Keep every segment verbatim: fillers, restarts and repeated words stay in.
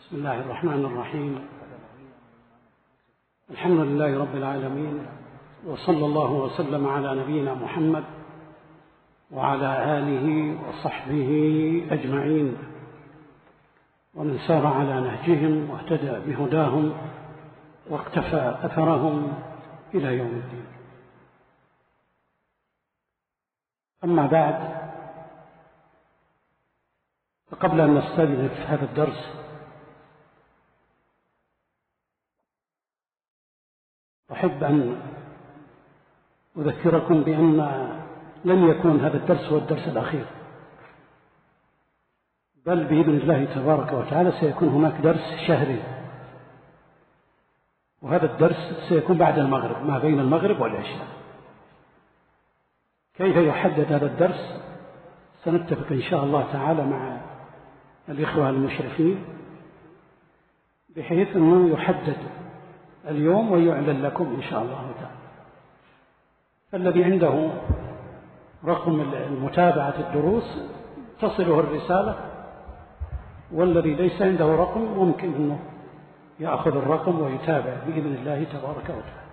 بسم الله الرحمن الرحيم. الحمد لله رب العالمين، وصلى الله وسلم على نبينا محمد وعلى آله وصحبه أجمعين، ومن سار على نهجهم واهتدى بهداهم واقتفى أثرهم إلى يوم الدين. أما بعد، فقبل أن نستأنف هذا الدرس أحب أن أذكركم بأن لن يكون هذا الدرس هو الدرس الأخير، بل بإذن الله تبارك وتعالى سيكون هناك درس شهري، وهذا الدرس سيكون بعد المغرب، ما بين المغرب والعشاء. كيف يحدد هذا الدرس؟ سنتفق إن شاء الله تعالى مع الإخوة المشرفين بحيث أنه يحدد اليوم ويعلن لكم إن شاء الله تعالى. فالذي عنده رقم المتابعة الدروس تصله الرسالة، والذي ليس عنده رقم ممكن أنه يأخذ الرقم ويتابع بإذن الله تبارك وتعالى.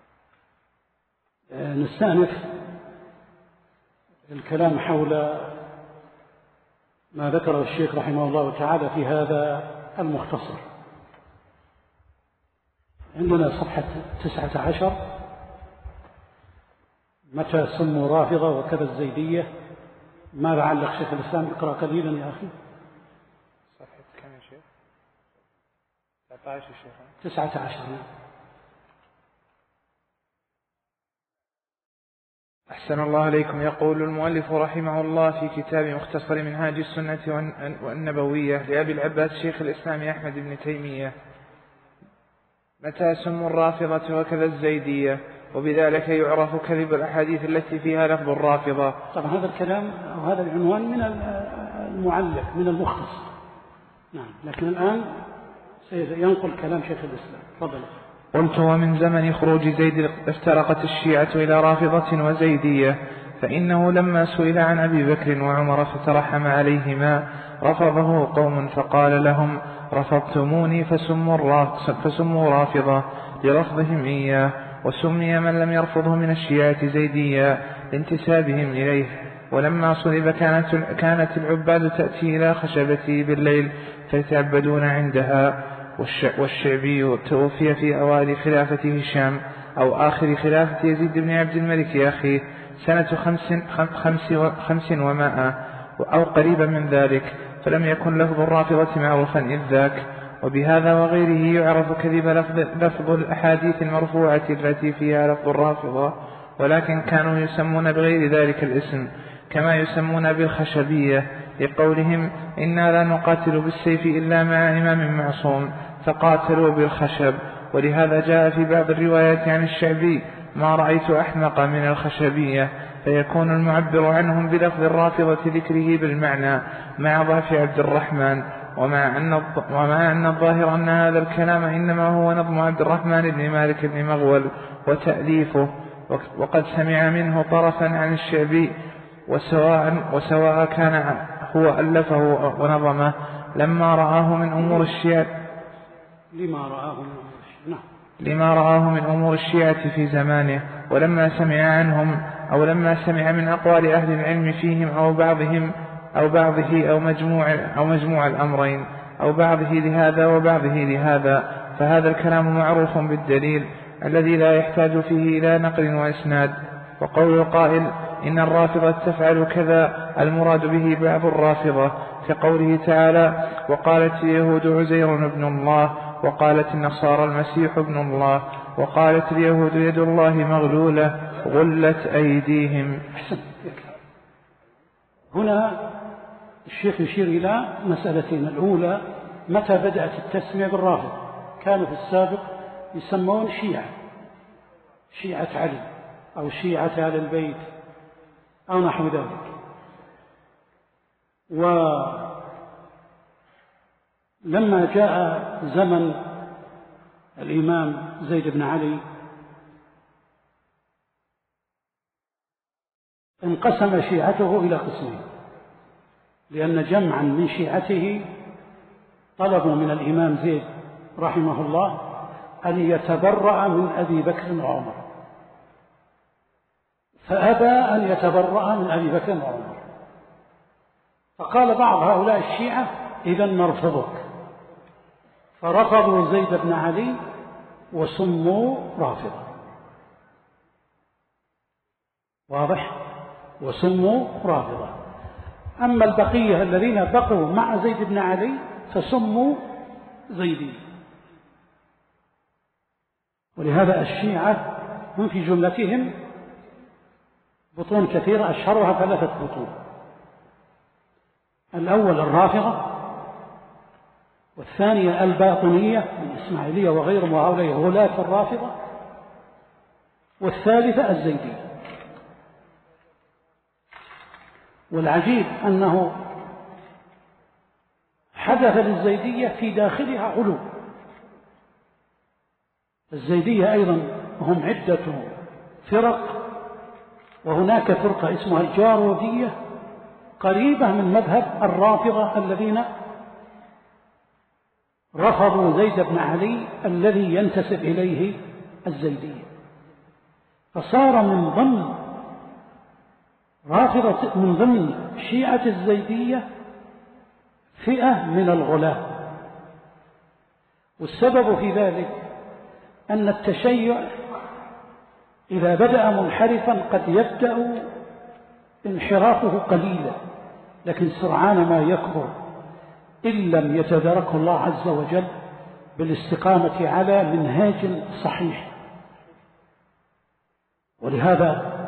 نستأنف الكلام حول ما ذكره الشيخ رحمه الله تعالى في هذا المختصر. عندنا صفحة تسعة عشر، متى سموا رافضة وكذا الزيدية. ماذا علق شيخ الإسلام؟ اقرأ قليلا يا أخي. صفحة كم يا شيخ؟ تسعة عشر شيخ. تسعة عشر. أحسن الله عليكم. يقول المؤلف رحمه الله في كتاب مختصر منهاج السنة والنبوية لأبي العباس شيخ الإسلام أحمد بن تيمية: متى سموا الرافضة وكذا الزيدية، وبذلك يعرف كذب الأحاديث التي فيها لفظ الرافضة. طبعا هذا الكلام أو هذا العنوان من المعلق من المختصر، نعم، لكن الآن سينقل كلام شيخ الإسلام. تفضل. قلت: ومن زمن خروج زيد افترقت الشيعة إلى رافضة وزيدية، فإنه لما سئل عن أبي بكر وعمر فترحم عليهما رفضه قوم فقال لهم: رفضتموني فسموا رافضة لرفضهم إياه، وسمي من لم يرفضه من الشيعة زيديا لانتسابهم إليه. ولما صلب كانت, كانت العباد تأتي إلى خشبته بالليل فيتعبدون عندها. والشعبي توفي في أوائل خلافة هشام أو آخر خلافة يزيد بن عبد الملك أخيه سنة خمس, خمس, خمس ومائة أو قريبا من ذلك، فلم يكن لفظ الرافضة معروفا إذ ذاك. وبهذا وغيره يعرف كذب لفظ, لفظ الأحاديث المرفوعة التي فيها لفظ الرافضة، ولكن كانوا يسمون بغير ذلك الاسم، كما يسمون بالخشبية لقولهم: إنا لا نقاتل بالسيف إلا مع إمام معصوم فقاتلوا بالخشب. ولهذا جاء في بعض الروايات عن الشعبي: ما رأيت أحمق من الخشبية، فيكون المعبر عنهم بلفظ الرافضة ذكره بالمعنى مع ضعف عبد الرحمن. ومع أن, ومع أن الظاهر أن هذا الكلام إنما هو نظم عبد الرحمن بن مالك بن مغول وتأليفه، وقد سمع منه طرفا عن الشعبي، وسواء, وسواء كان هو ألفه ونظمه. لما رآه من أمور الشيعة لما رآه من لما رآه من أمور الشيعة في زمانه، ولما سمع عنهم أو لما سمع من أقوال أهل العلم فيهم أو بعضهم أو بعضه أو مجموع, أو مجموع الأمرين أو بعضه لهذا وبعضه لهذا، فهذا الكلام معروف بالدليل الذي لا يحتاج فيه إلى نقل وإسناد. وقول القائل: إن الرافضة تفعل كذا، المراد به بعض الرافضة، كقوله تعالى: وقالت اليهود عزير ابن الله، وقالت النصارى المسيح ابن الله، وقالت اليهود يد الله مغلولة غلت أيديهم. هنا الشيخ يشير إلى مسألتين. الأولى: متى بدأت التسمية بالرافض؟ كانوا في السابق يسمون شيعة، شيعة علي أو شيعة آل البيت أو نحو ذلك. ولما جاء زمن الإمام زيد بن علي انقسم شيعته إلى قسمين، لأن جمعا من شيعته طلبوا من الإمام زيد رحمه الله أن يتبرأ من أبي بكر وعمر، فأبى أن يتبرأ من أبي بكر وعمر، فقال بعض هؤلاء الشيعة إذا نرفضك، فرفضوا زيد بن علي وسموا رافضة. واضح؟ وسموا رافضة. أما البقية الذين بقوا مع زيد بن علي فسموا زيدي. ولهذا الشيعة هم في جملتهم بطون كثيرة، أشهرها ثلاثة بطون: الأول الرافضة، والثانية الباطنية من الإسماعيلية وغيرهم وهؤلاء غلاة الرافضة، والثالثة الزيدية. والعجيب أنه حدث للزيدية في داخلها علو. الزيدية أيضا هم عدة فرق، وهناك فرقة اسمها الجارودية قريبة من مذهب الرافضة الذين رفضوا زيد بن علي الذي ينتسب إليه الزيدية، فصار من ضمن رافضة من ضمن شيعة الزيدية فئة من الغلاة. والسبب في ذلك أن التشيع إذا بدأ منحرفا قد يبدأ انحرافه قليلا، لكن سرعان ما يكبر إن لم يتداركه الله عز وجل بالاستقامة على منهاج صحيح. ولهذا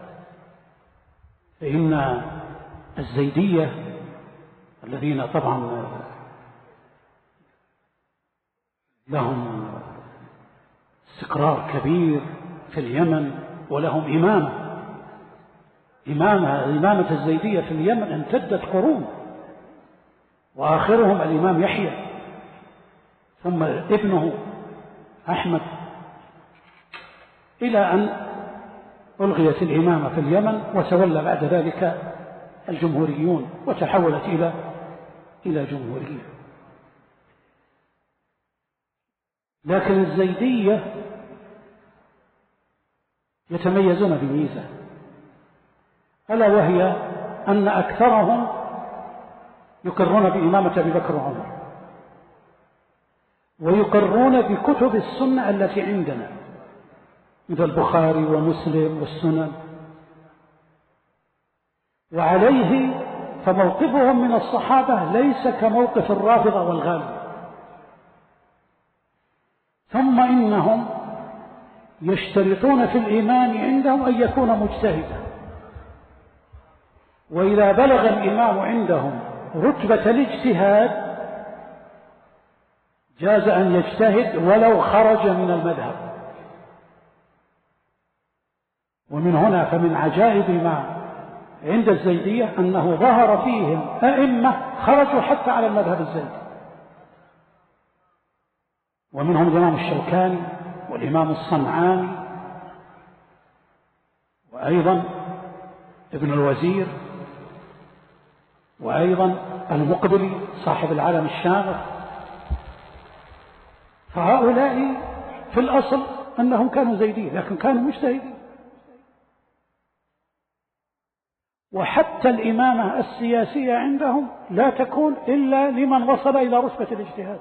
فإن الزيدية الذين طبعا لهم استقرار كبير في اليمن ولهم إمامة إمامة إمامة الزيدية في اليمن امتدت قرون، وآخرهم الإمام يحيى ثم ابنه أحمد، إلى أن ألغيت الإمامة في اليمن وتولى بعد ذلك الجمهوريون وتحولت إلى إلى جمهورية. لكن الزيدية يتميزون بميزة، ألا وهي أن أكثرهم يقرون بإمامة أبي بكر وعمر، ويقرون بكتب السنة التي عندنا مثل البخاري ومسلم والسنن، وعليه فموقفهم من الصحابة ليس كموقف الرافضة والغالب. ثم إنهم يشترطون في الإمام عندهم أن يكون مجتهدا، وإذا بلغ الإمام عندهم رتبة الاجتهاد جاز أن يجتهد ولو خرج من المذهب. ومن هنا فمن عجائب ما عند الزيدية أنه ظهر فيهم أئمة خرجوا حتى على المذهب الزيدي، ومنهم الإمام الشوكاني والإمام الصنعاني وأيضا ابن الوزير وأيضا المقبلي صاحب العالم الشامخ. فهؤلاء في الأصل أنهم كانوا زيدين لكن كانوا مجتهدين. وحتى الإمامة السياسية عندهم لا تكون إلا لمن وصل إلى رتبة الاجتهاد.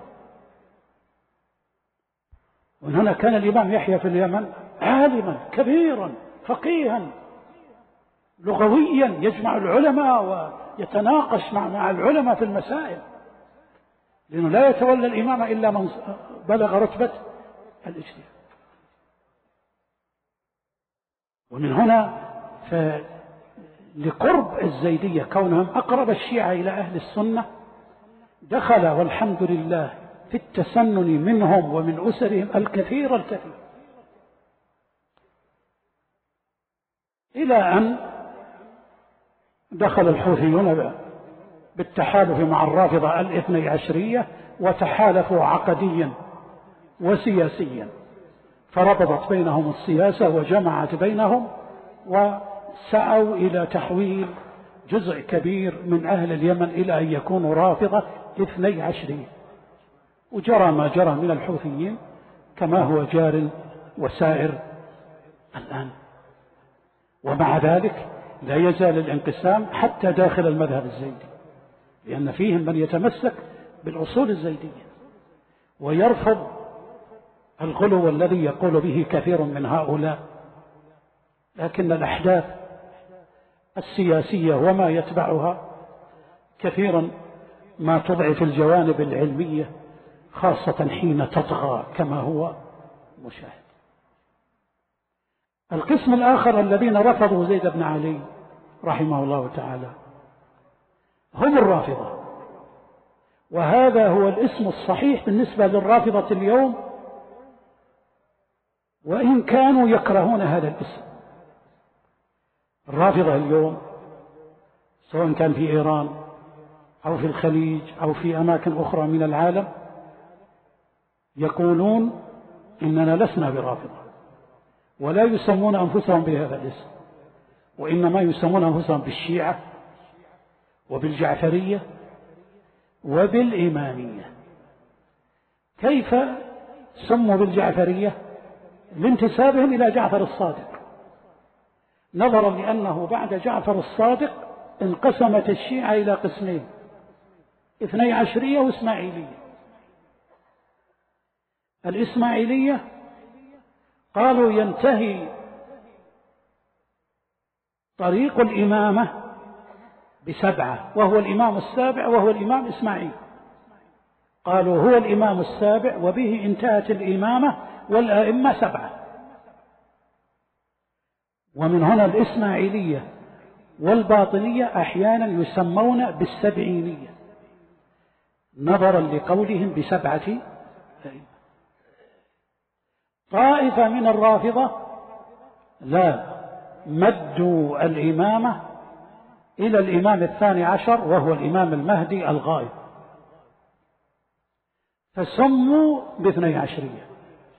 وهنا كان الإمام يحيى في اليمن عالما كبيرا فقيها لغويا يجمع العلماء ويتناقش مع مع العلماء في المسائل، لأنه لا يتولى الإمامة إلا من بلغ رتبة الاجتهاد. ومن هنا لقرب الزيدية كونهم أقرب الشيعة إلى أهل السنة دخل والحمد لله في التسنن منهم ومن أسرهم الكثير الكثير، إلى أن دخل الحوثيون بالتحالف مع الرافضة الاثني عشرية وتحالفوا عقديا وسياسيا، فربطت بينهم السياسة وجمعت بينهم وسعوا إلى تحويل جزء كبير من أهل اليمن إلى أن يكونوا رافضة اثني عشرية. وجرى ما جرى من الحوثيين كما هو جار وسائر الآن. ومع ذلك لا يزال الانقسام حتى داخل المذهب الزيدي، لأن فيهم من يتمسك بالأصول الزيدية ويرفض الغلو الذي يقول به كثير من هؤلاء. لكن الأحداث السياسية وما يتبعها كثيرا ما تضعف الجوانب العلمية، خاصة حين تطغى كما هو مشاهد. القسم الآخر الذين رفضوا زيد بن علي رحمه الله تعالى هم الرافضة، وهذا هو الاسم الصحيح بالنسبة للرافضة اليوم، وإن كانوا يكرهون هذا الاسم. الرافضة اليوم سواء كان في إيران أو في الخليج أو في أماكن أخرى من العالم يقولون إننا لسنا برافضة، ولا يسمون أنفسهم بهذا الاسم، وإنما يسمون أنفسهم بالشيعة وبالجعفرية وبالإمامية. كيف سموا بالجعفرية؟ لانتسابهم إلى جعفر الصادق، نظرا لأنه بعد جعفر الصادق انقسمت الشيعة إلى قسمين، اثني عشرية وإسماعيلية. الإسماعيلية قالوا ينتهي طريق الإمامة بسبعة، وهو الإمام السابع وهو الإمام إسماعيل. قالوا هو الإمام السابع وبه انتهت الإمامة والأئمة سبعة. ومن هنا الإسماعيلية والباطنية أحيانا يسمون بالسبعينية نظرا لقولهم بسبعة أئمة. طائفة من الرافضة لا، مدوا الإمامة إلى الإمام الثاني عشر وهو الإمام المهدي الغائب، فسموا باثني عشرية،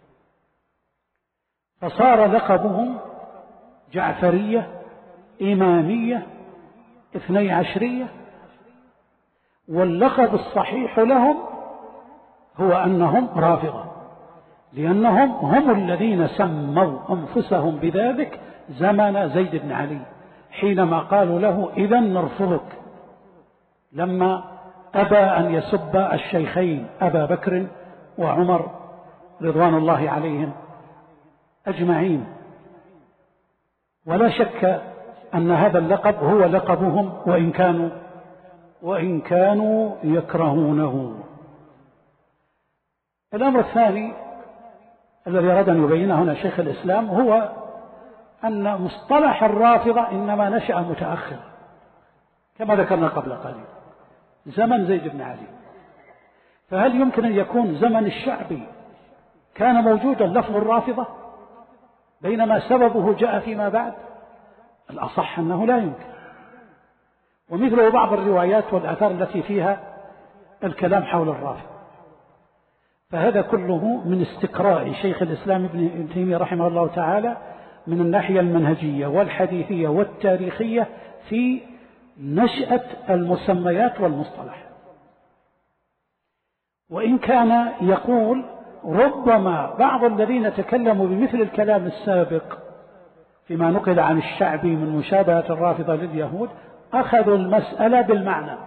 فصار لقبهم جعفرية، إمامية، اثني عشرية. واللقب الصحيح لهم هو أنهم رافضة، لأنهم هم الذين سموا أنفسهم بذلك زمن زيد بن علي، حينما قالوا له إذا نرفضك، لما أبى أن يسب الشيخين أبا بكر وعمر رضوان الله عليهم أجمعين. ولا شك أن هذا اللقب هو لقبهم، وإن كانوا وإن كانوا يكرهونه. الأمر الثاني الذي أراد أن يبينه هنا شيخ الإسلام هو أن مصطلح الرافضة إنما نشأ متأخر كما ذكرنا قبل قليل، زمن زيد بن علي. فهل يمكن أن يكون زمن الشعبي كان موجودا لفظ الرافضة بينما سببه جاء فيما بعد؟ الأصح أنه لا يمكن. ومثله بعض الروايات والآثار التي فيها الكلام حول الرافضة. فهذا كله من استقراء شيخ الإسلام ابن تيمية رحمه الله تعالى من الناحية المنهجية والحديثية والتاريخية في نشأة المسميات والمصطلح. وإن كان يقول ربما بعض الذين تكلموا بمثل الكلام السابق فيما نقل عن الشعبي من مشابهة الرافضة لليهود أخذوا المسألة بالمعنى،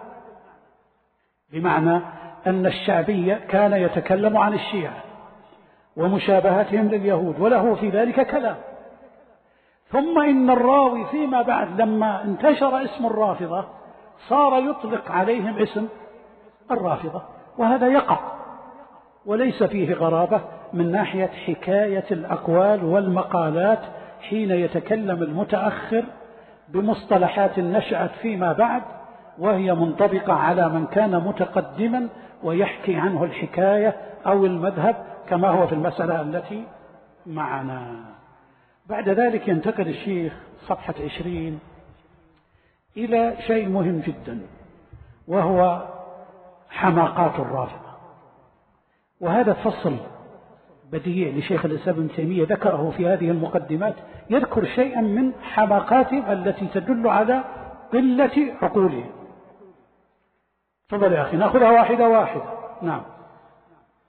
بمعنى أن الشعبي كان يتكلم عن الشيعة ومشابهتهم لليهود وله في ذلك كلام، ثم إن الراوي فيما بعد لما انتشر اسم الرافضة صار يطلق عليهم اسم الرافضة، وهذا يقع وليس فيه غرابة من ناحية حكاية الأقوال والمقالات حين يتكلم المتأخر بمصطلحات نشأت فيما بعد وهي منطبقة على من كان متقدما ويحكي عنه الحكاية أو المذهب كما هو في المسألة التي معنا. بعد ذلك ينتقل الشيخ صفحة عشرين إلى شيء مهم جدا، وهو حماقات الرافضة. وهذا فصل بديع لشيخ الإسلام ابن تيمية ذكره في هذه المقدمات، يذكر شيئا من حماقاتهم التي تدل على قلة عقولهم. تفضل يا أخي نأخذها واحدة واحدة. نعم.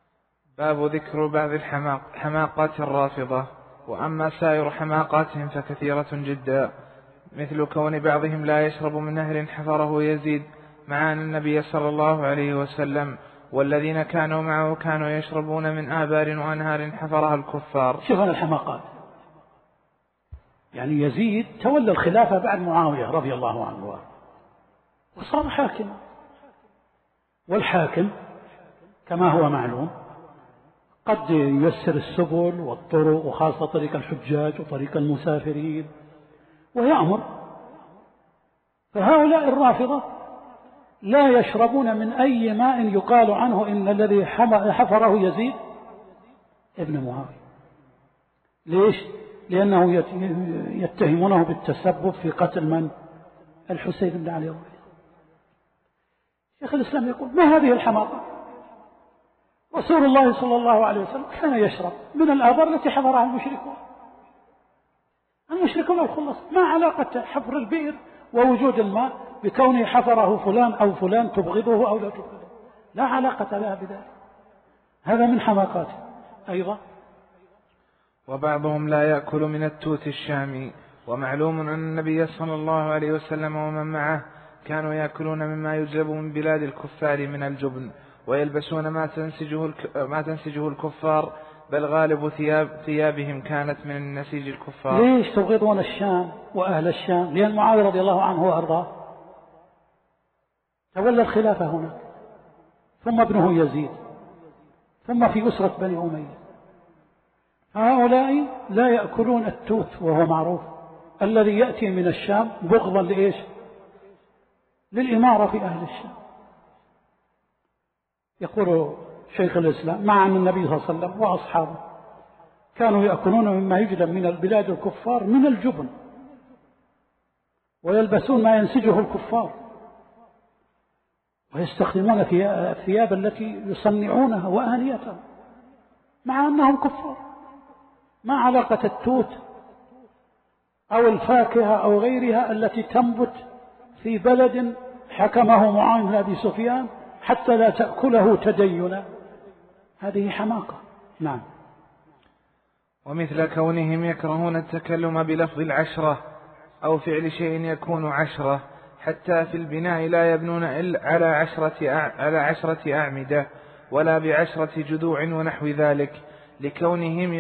باب ذكر بعض الحماق حماقات الرافضة. وأما سائر حماقاتهم فكثيرة جدا، مثل كون بعضهم لا يشرب من نهر حفره يزيد، مع أن النبي صلى الله عليه وسلم والذين كانوا معه كانوا يشربون من آبار وأنهار حفرها الكفار. شوف الحماقات، يعني يزيد تولى الخلافة بعد معاوية رضي الله عنه وصار حاكم، والحاكم كما هو معلوم قد ييسر السبل والطرق، وخاصة طريق الحجاج وطريق المسافرين، ويأمر. فهؤلاء الرافضة لا يشربون من أي ماء يقال عنه إن الذي حفره يزيد ابن معاوية. ليش؟ لأنه يتهمونه بالتسبب في قتل من؟ الحسين بن علي. شيخ الإسلام يقول: ما هذه الحماقة؟ رسول الله صلى الله عليه وسلم كان يشرب من الآبار التي حفرها المشركون. المشركون الخلص، ما علاقة حفر البئر ووجود الماء بكونه حفره فلان أو فلان تبغضه أو لا تبغضه، لا علاقة لها بذلك. هذا من حماقاته أيضا. وبعضهم لا يأكل من التوت الشامي، ومعلوم أن النبي صلى الله عليه وسلم ومن معه كانوا يأكلون مما يجلب من بلاد الكفار من الجبن، ويلبسون ما تنسجه, ما تنسجه الكفار، بل غالب ثياب ثيابهم كانت من النسيج الكفار. ليش تبغضون الشام وأهل الشام؟ لأن معاوية رضي الله عنه وأرضاه تولى الخلافة هناك، ثم ابنه يزيد، ثم في أسرة بني أمية. هؤلاء لا يأكلون التوت، وهو معروف الذي يأتي من الشام بغضا لإيش؟ للإمارة في أهل الشام. يقول شيخ الإسلام: مع أن النبي صلى الله عليه وسلم وأصحابه كانوا يأكلون مما يجلب من البلاد الكفار من الجبن، ويلبسون ما ينسجه الكفار، ويستخدمون الثياب التي يصنعونها وآنيتها، مع أنهم كفار. ما علاقة التوت أو الفاكهة أو غيرها التي تنبت في بلد حكمه معاوية بن أبي سفيان حتى لا تأكله تدينا؟ هذه حماقة. نعم. ومثل كونهم يكرهون التكلم بلفظ العشرة أو فعل شيء يكون عشرة، حتى في البناء لا يبنون إلا على عشرة على عشرة أعمدة ولا بعشرة جذوع ونحو ذلك، لكونهم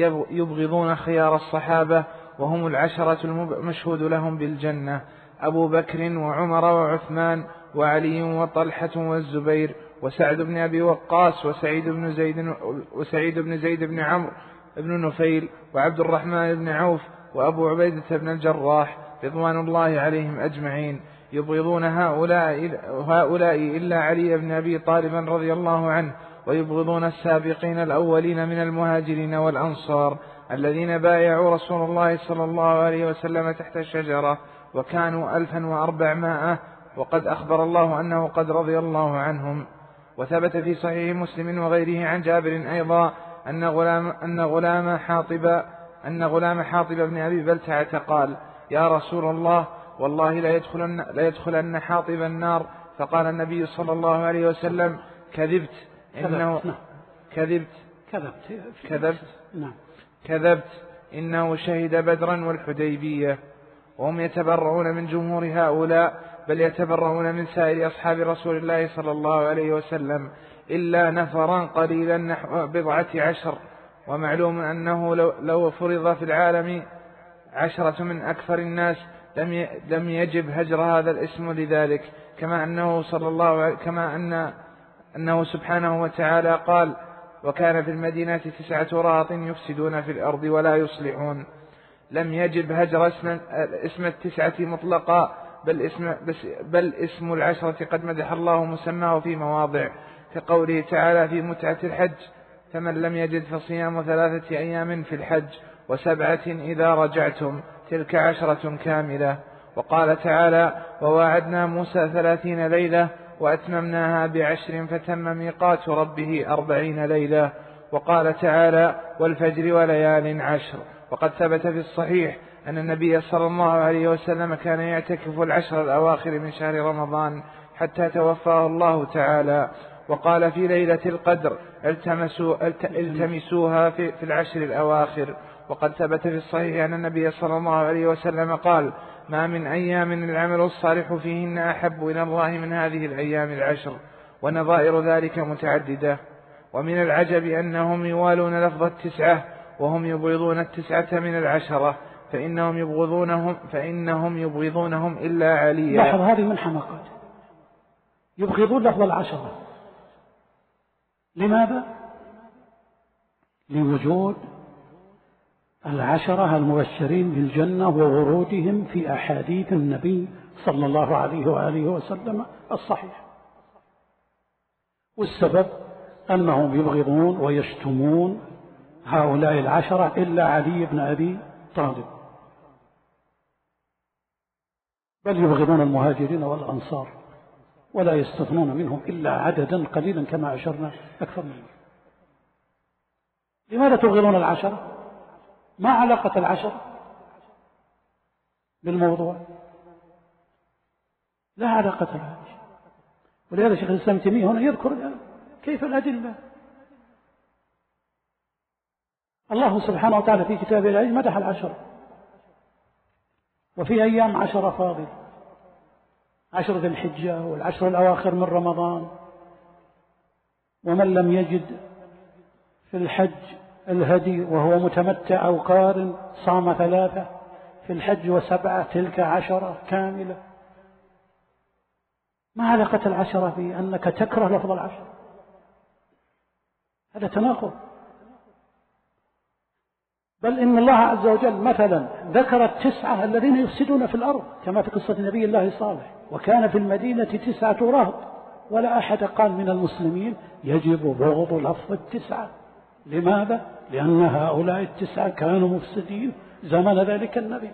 يبغضون خيار الصحابة وهم العشرة المشهود لهم بالجنة: أبو بكر وعمر وعثمان وعلي وطلحة والزبير وسعد بن أبي وقاص وسعيد بن زيد وسعيد بن زيد بن عمرو بن نفيل وعبد الرحمن بن عوف وأبو عبيدة بن الجراح رضوان الله عليهم أجمعين. يبغضون هؤلاء, هؤلاء إلا علي بن أبي طالب رضي الله عنه، ويبغضون السابقين الأولين من المهاجرين والأنصار الذين بايعوا رسول الله صلى الله عليه وسلم تحت الشجرة، وكانوا ألفا وأربعمائة، وقد أخبر الله أنه قد رضي الله عنهم. وثبت في صحيح مسلم وغيره عن جابر أيضا أن غلام, أن غلام حاطب أن غلام حاطب بن أبي بلتعة قال: يا رسول الله، والله لا يدخلن, لا يدخلن حاطب النار. فقال النبي صلى الله عليه وسلم: كذبت إنه كذبت كذبت كذبت نعم كذبت إنه شهد بدرا والحديبية. وهم يتبرؤون من جمهور هؤلاء، بل يتبرؤون من سائر أصحاب رسول الله صلى الله عليه وسلم إلا نفرا قليلا نحو بضعة عشر. ومعلوم أنه لو, لو فرض في العالم عشرة من أكثر الناس لم لم يجب هجر هذا الاسم لذلك، كما أنه صلى الله عليه كما أن أنه سبحانه وتعالى قال: وكان في المدينة تسعة رهط يفسدون في الأرض ولا يصلحون. لم يجب هجر اسم, اسم التسعة مطلقا، بل اسم, بل اسم العشرة قد مدح الله مسماه في مواضع، كقوله تعالى في متعة الحج: فمن لم يجد فصيام ثلاثة أيام في الحج وسبعة إذا رجعتم تلك عشرة كاملة. وقال تعالى: وواعدنا موسى ثلاثين ليلة وأتممناها بعشر فتم ميقات ربه أربعين ليلة. وقال تعالى: والفجر وليال عشر. وقد ثبت في الصحيح أن النبي صلى الله عليه وسلم كان يعتكف العشر الأواخر من شهر رمضان حتى توفاه الله تعالى. وقال في ليلة القدر التمسوا التمسوها في, في العشر الأواخر. وقد ثبت في الصحيح أن النبي صلى الله عليه وسلم قال: ما من أيام العمل الصالح فيهن أحب إلى الله من هذه الأيام العشر. ونظائر ذلك متعددة. ومن العجب أنهم يوالون لفظ التسعة وهم يبغضون التسعة من العشرة، فإنهم يبغضونهم فإنهم يبغضونهم إلا عليا. لاحظ هذه من حماقات، يبغضون لفظ العشرة. لماذا؟ لوجود العشرة المبشرين بالجنة وورودهم في أحاديث النبي صلى الله عليه وآله وسلم الصحيح. والسبب أنهم يبغضون ويشتمون هؤلاء العشرة إلا علي بن أبي طالب، بل يبغضون المهاجرين والأنصار ولا يستثنون منهم إلا عددا قليلا كما أشرنا أكثر منه. لماذا تبغضون العشرة؟ ما علاقة العشرة بالموضوع؟ لا علاقة لها. ولهذا شيخ الإسلام ابن تيمية هنا يذكر كيف الأدلة. الله سبحانه وتعالى في كتابه العزيز مدح العشرة، وفي أيام عشرة فاضل، عشر ذي الحجة والعشر الأواخر من رمضان. ومن لم يجد في الحج الهدي وهو متمتع أو قارن صام ثلاثة في الحج وسبعة، تلك عشرة كاملة. ما علاقة العشرة بأنك تكره لفظ العشرة؟ هذا تناقض. بل إن الله عز وجل مثلا ذكر التسعة الذين يفسدون في الأرض كما في قصة نبي الله صالح: وكان في المدينة تسعة رهط ولا أحد قال من المسلمين يجب بغض لفظ التسعة. لماذا؟ لأن هؤلاء التسعة كانوا مفسدين زمن ذلك النبي.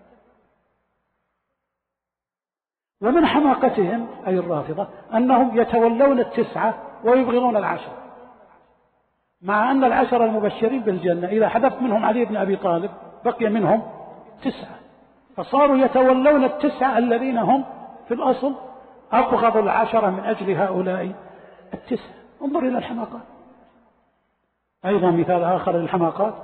ومن حماقتهم أي الرافضة أنهم يتولون التسعة ويبغضون العشرة، مع أن العشرة المبشرين بالجنة إذا حذفت منهم علي بن أبي طالب بقي منهم تسعة، فصاروا يتولون التسعة الذين هم في الأصل أبغض العشرة من أجل هؤلاء التسعة. انظر إلى الحماقات. أيضا مثال آخر للحماقات: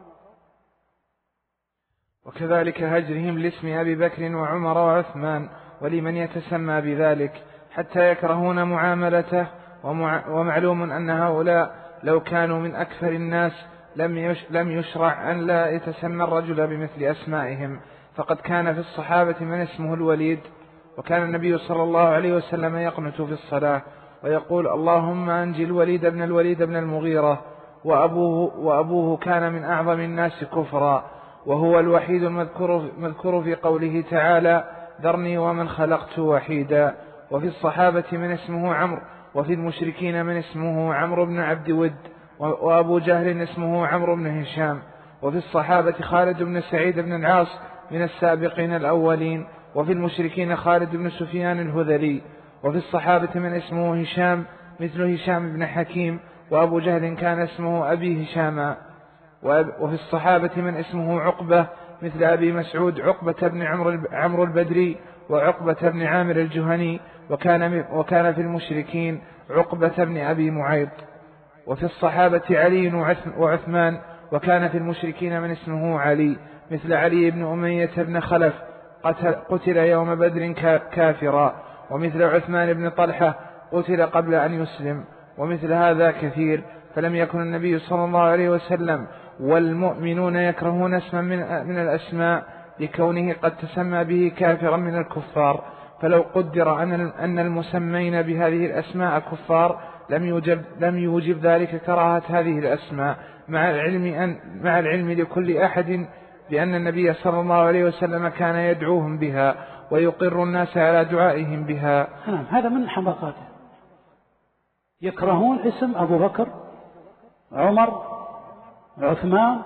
وكذلك هجرهم لاسم أبي بكر وعمر وعثمان ولمن يتسمى بذلك حتى يكرهون معاملته. ومعلوم أن هؤلاء لو كانوا من أكثر الناس لم يشرع أن لا يتسمى الرجل بمثل أسمائهم، فقد كان في الصحابة من اسمه الوليد، وكان النبي صلى الله عليه وسلم يقنت في الصلاة ويقول: اللهم أنجي الوليد بن الوليد بن المغيرة، وأبوه, وأبوه كان من أعظم الناس كفرا، وهو الوحيد المذكور في قوله تعالى: ذرني ومن خلقت وحيدا. وفي الصحابة من اسمه عمرو، وفي المشركين من اسمه عمرو بن عبد ود، وأبو جهل اسمه عمرو بن هشام. وفي الصحابة خالد بن سعيد بن العاص من السابقين الأولين، وفي المشركين خالد بن سفيان الهذلي. وفي الصحابة من اسمه هشام مثل هشام بن حكيم، وأبو جهل كان اسمه أبي هشاما. وفي الصحابة من اسمه عقبة مثل أبي مسعود عقبة بن عمرو البدري وعقبة بن عامر الجهني. وكان, وكان في المشركين عقبة بن أبي معيط. وفي الصحابة علي وعثمان، وكان في المشركين من اسمه علي مثل علي بن أمية بن خلف قتل يوم بدر كافرا، ومثل عثمان بن طلحة قتل قبل أن يسلم. ومثل هذا كثير. فلم يكن النبي صلى الله عليه وسلم والمؤمنون يكرهون اسما من, من الأسماء لكونه قد تسمى به كافرا من الكفار. فلو قدر أن المسمين بهذه الأسماء كفار لم يوجب, لم يوجب ذلك كراهة هذه الأسماء، مع العلم, أن مع العلم لكل أحد بأن النبي صلى الله عليه وسلم كان يدعوهم بها ويقر الناس على دعائهم بها. هذا من حماقاته. يكرهون اسم أبو بكر، عمر، عثمان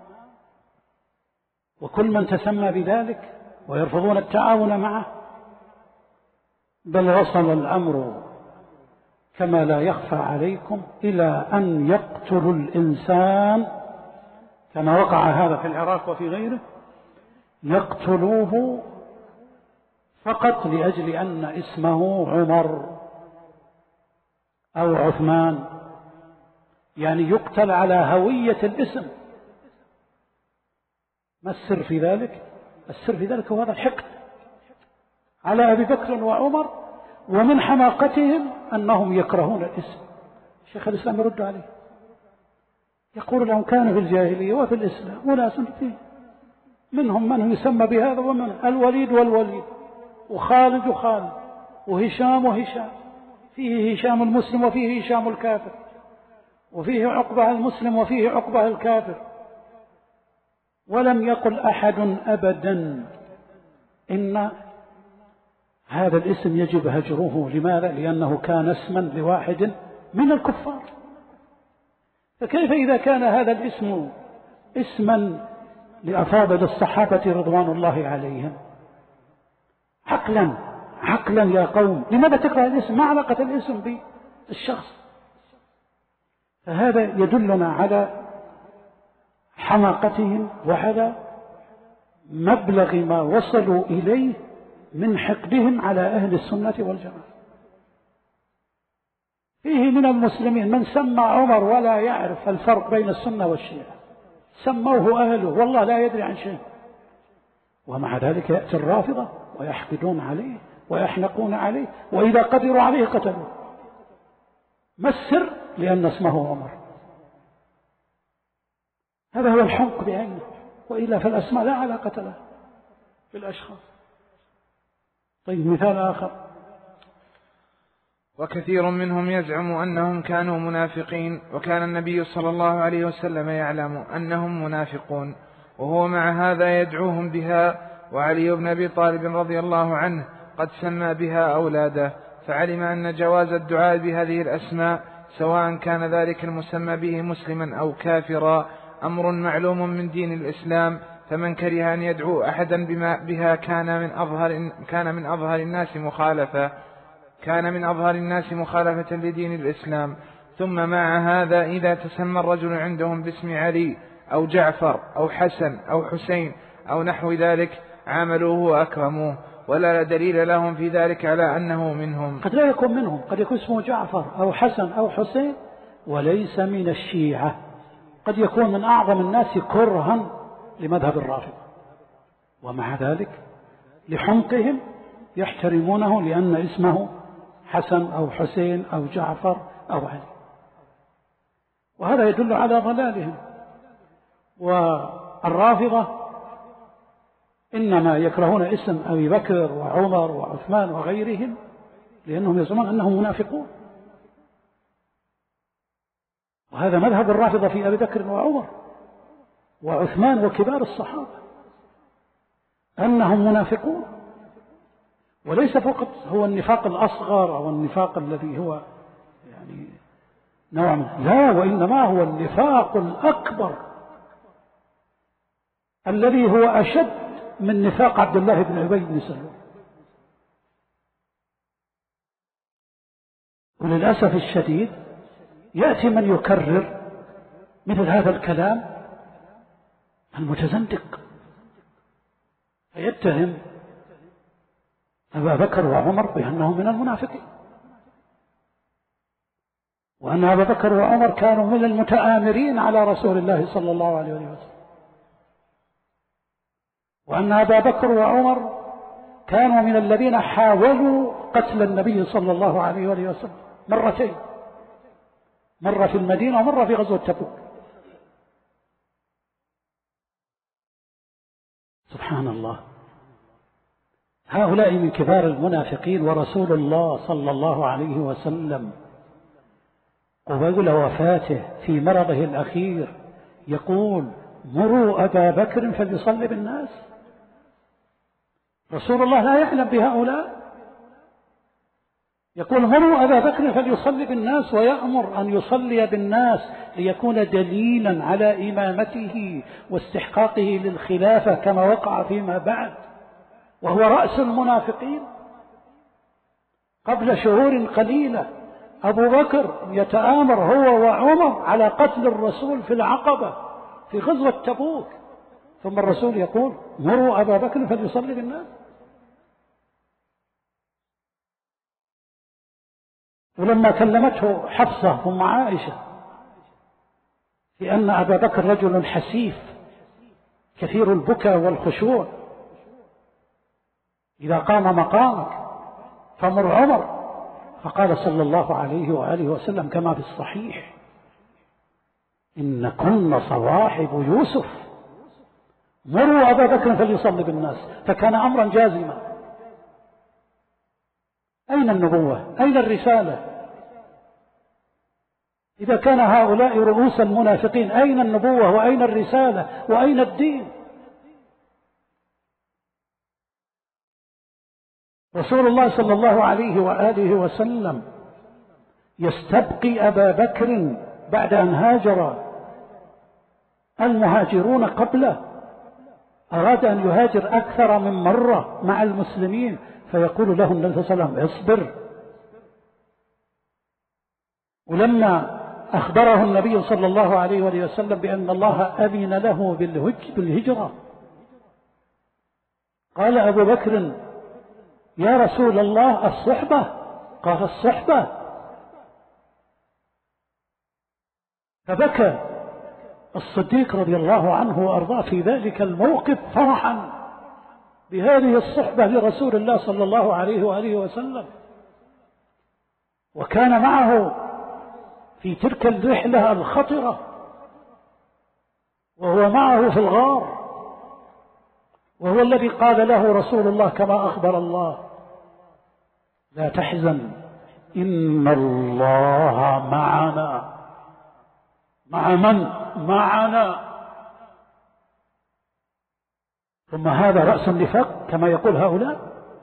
وكل من تسمى بذلك، ويرفضون التعاون معه. بل وصل الأمر كما لا يخفى عليكم إلى أن يقتلوا الإنسان، كما وقع هذا في العراق وفي غيره، يقتلوه فقط لأجل أن اسمه عمر أو عثمان، يعني يقتل على هوية الاسم. ما السر في ذلك؟ السر في ذلك هو هذا الحقد على أبي بكر وعمر، ومن حماقتهم أنهم يكرهون الاسم. شيخ الإسلام يرد عليه يقول لهم كان في الجاهلية وفي الإسلام ولا فيه، منهم من يسمى بهذا ومن الوليد والوليد، وخالد وخالد، وهشام وهشام، فيه هشام المسلم وفيه هشام الكافر، وفيه عقبة المسلم وفيه عقبة الكافر. ولم يقل أحد أبدا إن هذا الاسم يجب هجره. لماذا؟ لأنه كان اسما لواحد من الكفار. فكيف إذا كان هذا الاسم اسما لأفاضل الصحابة رضوان الله عليهم؟ عقلا عقلا يا قوم، لماذا تكره الاسم؟ ما علاقة الاسم بالشخص؟ فهذا يدلنا على حماقتهم وعلى مبلغ ما وصلوا إليه من حقدهم على أهل السنة والجماعة. فيه من المسلمين من سمى عمر ولا يعرف الفرق بين السنة والشيعة، سموه أهله والله لا يدري عن شيء، ومع ذلك يأتي الرافضة ويحقدون عليه ويحنقون عليه، وإذا قدروا عليه قتلوه. ما السر؟ لأن اسمه عمر. هذا هو الحمق بعينه، وإلا فالأسماء لا علاقة لها بالأشخاص. طيب مثال آخر: وكثير منهم يزعم أنهم كانوا منافقين، وكان النبي صلى الله عليه وسلم يعلم أنهم منافقون، وهو مع هذا يدعوهم بها. وعلي بن أبي طالب رضي الله عنه قد سمى بها أولاده، فعلم أن جواز الدعاء بهذه الأسماء سواء كان ذلك المسمى به مسلما أو كافرا أمر معلوم من دين الإسلام، فمن كره أن يدعو أحدا بما بها كان من أظهر كان من أظهر الناس مخالفة كان من أظهر الناس مخالفة لدين الإسلام. ثم مع هذا إذا تسمى الرجل عندهم باسم علي أو جعفر أو حسن أو حسين أو نحو ذلك عاملوه وأكرموه، ولا دليل لهم في ذلك على أنه منهم. قد لا يكون منهم، قد يكون اسمه جعفر أو حسن أو حسين وليس من الشيعة، قد يكون من أعظم الناس كرها لمذهب الرافضة، ومع ذلك لحمقهم يحترمونه لأن اسمه حسن أو حسين أو جعفر أو علي، وهذا يدل على ضلالهم. والرافضة إنما يكرهون اسم أبي بكر وعمر وعثمان وغيرهم لأنهم يزعمون أنهم منافقون، وهذا مذهب الرافضة في أبي بكر وعمر وعثمان وكبار الصحابة، أنهم منافقون، وليس فقط هو النفاق الأصغر أو النفاق الذي هو يعني نوع من، لا، وإنما هو النفاق الأكبر الذي هو أشد من نفاق عبد الله بن أبي بن سلول. وللأسف الشديد يأتي من يكرر مثل هذا الكلام المتزندق، فيتهم أبا بكر وعمر بأنهم من المنافقين، وأن أبا بكر وعمر كانوا من المتآمرين على رسول الله صلى الله عليه وسلم، وأن أبا بكر وعمر كانوا من الذين حاولوا قتل النبي صلى الله عليه وسلم مرتين، مرة في المدينة ومرة في غزوة تبوك. سبحان الله، هؤلاء من كبار المنافقين. ورسول الله صلى الله عليه وسلم قبيل وفاته في مرضه الأخير يقول: مروا أبا بكر فليصلي بالناس. رسول الله لا يعلم بهؤلاء، يقول: مروا أبا بكر فليصلي بالناس، ويأمر أن يصلي بالناس ليكون دليلا على إمامته واستحقاقه للخلافة كما وقع فيما بعد، وهو رأس المنافقين. قبل شهور قليلة أبو بكر يتآمر هو وعمر على قتل الرسول في العقبة في غزوة تبوك، ثم الرسول يقول: مروا أبا بكر فليصلي بالناس. ولما كلمته حفصة ثم عائشة في أن أبا بكر رجل حسيف كثير البكاء والخشوع، إذا قام مقامك فمر عمر، فقال صلى الله عليه وآله وسلم كما في الصحيح: إن كن صواحب يوسف، مروا أبا بكر فليصلي بالناس. فكان أمرا جازما. أين النبوة؟ أين الرسالة؟ إذا كان هؤلاء رؤوس المنافقين، أين النبوة وأين الرسالة وأين الدين؟ رسول الله صلى الله عليه وآله وسلم يستبقي أبا بكر بعد أن هاجر المهاجرون قبله، أراد أن يهاجر أكثر من مرة مع المسلمين، فيقول له النبي صلى الله عليه وسلم: اصبر. ولما أخبره النبي صلى الله عليه وسلم بأن الله أذن له بالهجرة، قال أبو بكر: يا رسول الله الصحبة. قال: الصحبة. فبكى الصديق رضي الله عنه وأرضاه في ذلك الموقف فرحا بهذه الصحبة لرسول الله صلى الله عليه وآله وسلم، وكان معه في تلك الرحلة الخطرة، وهو معه في الغار، وهو الذي قال له رسول الله كما أخبر الله: لا تحزن إن الله معنا. مع من؟ معنا. ثم هذا رأس النفاق كما يقول هؤلاء.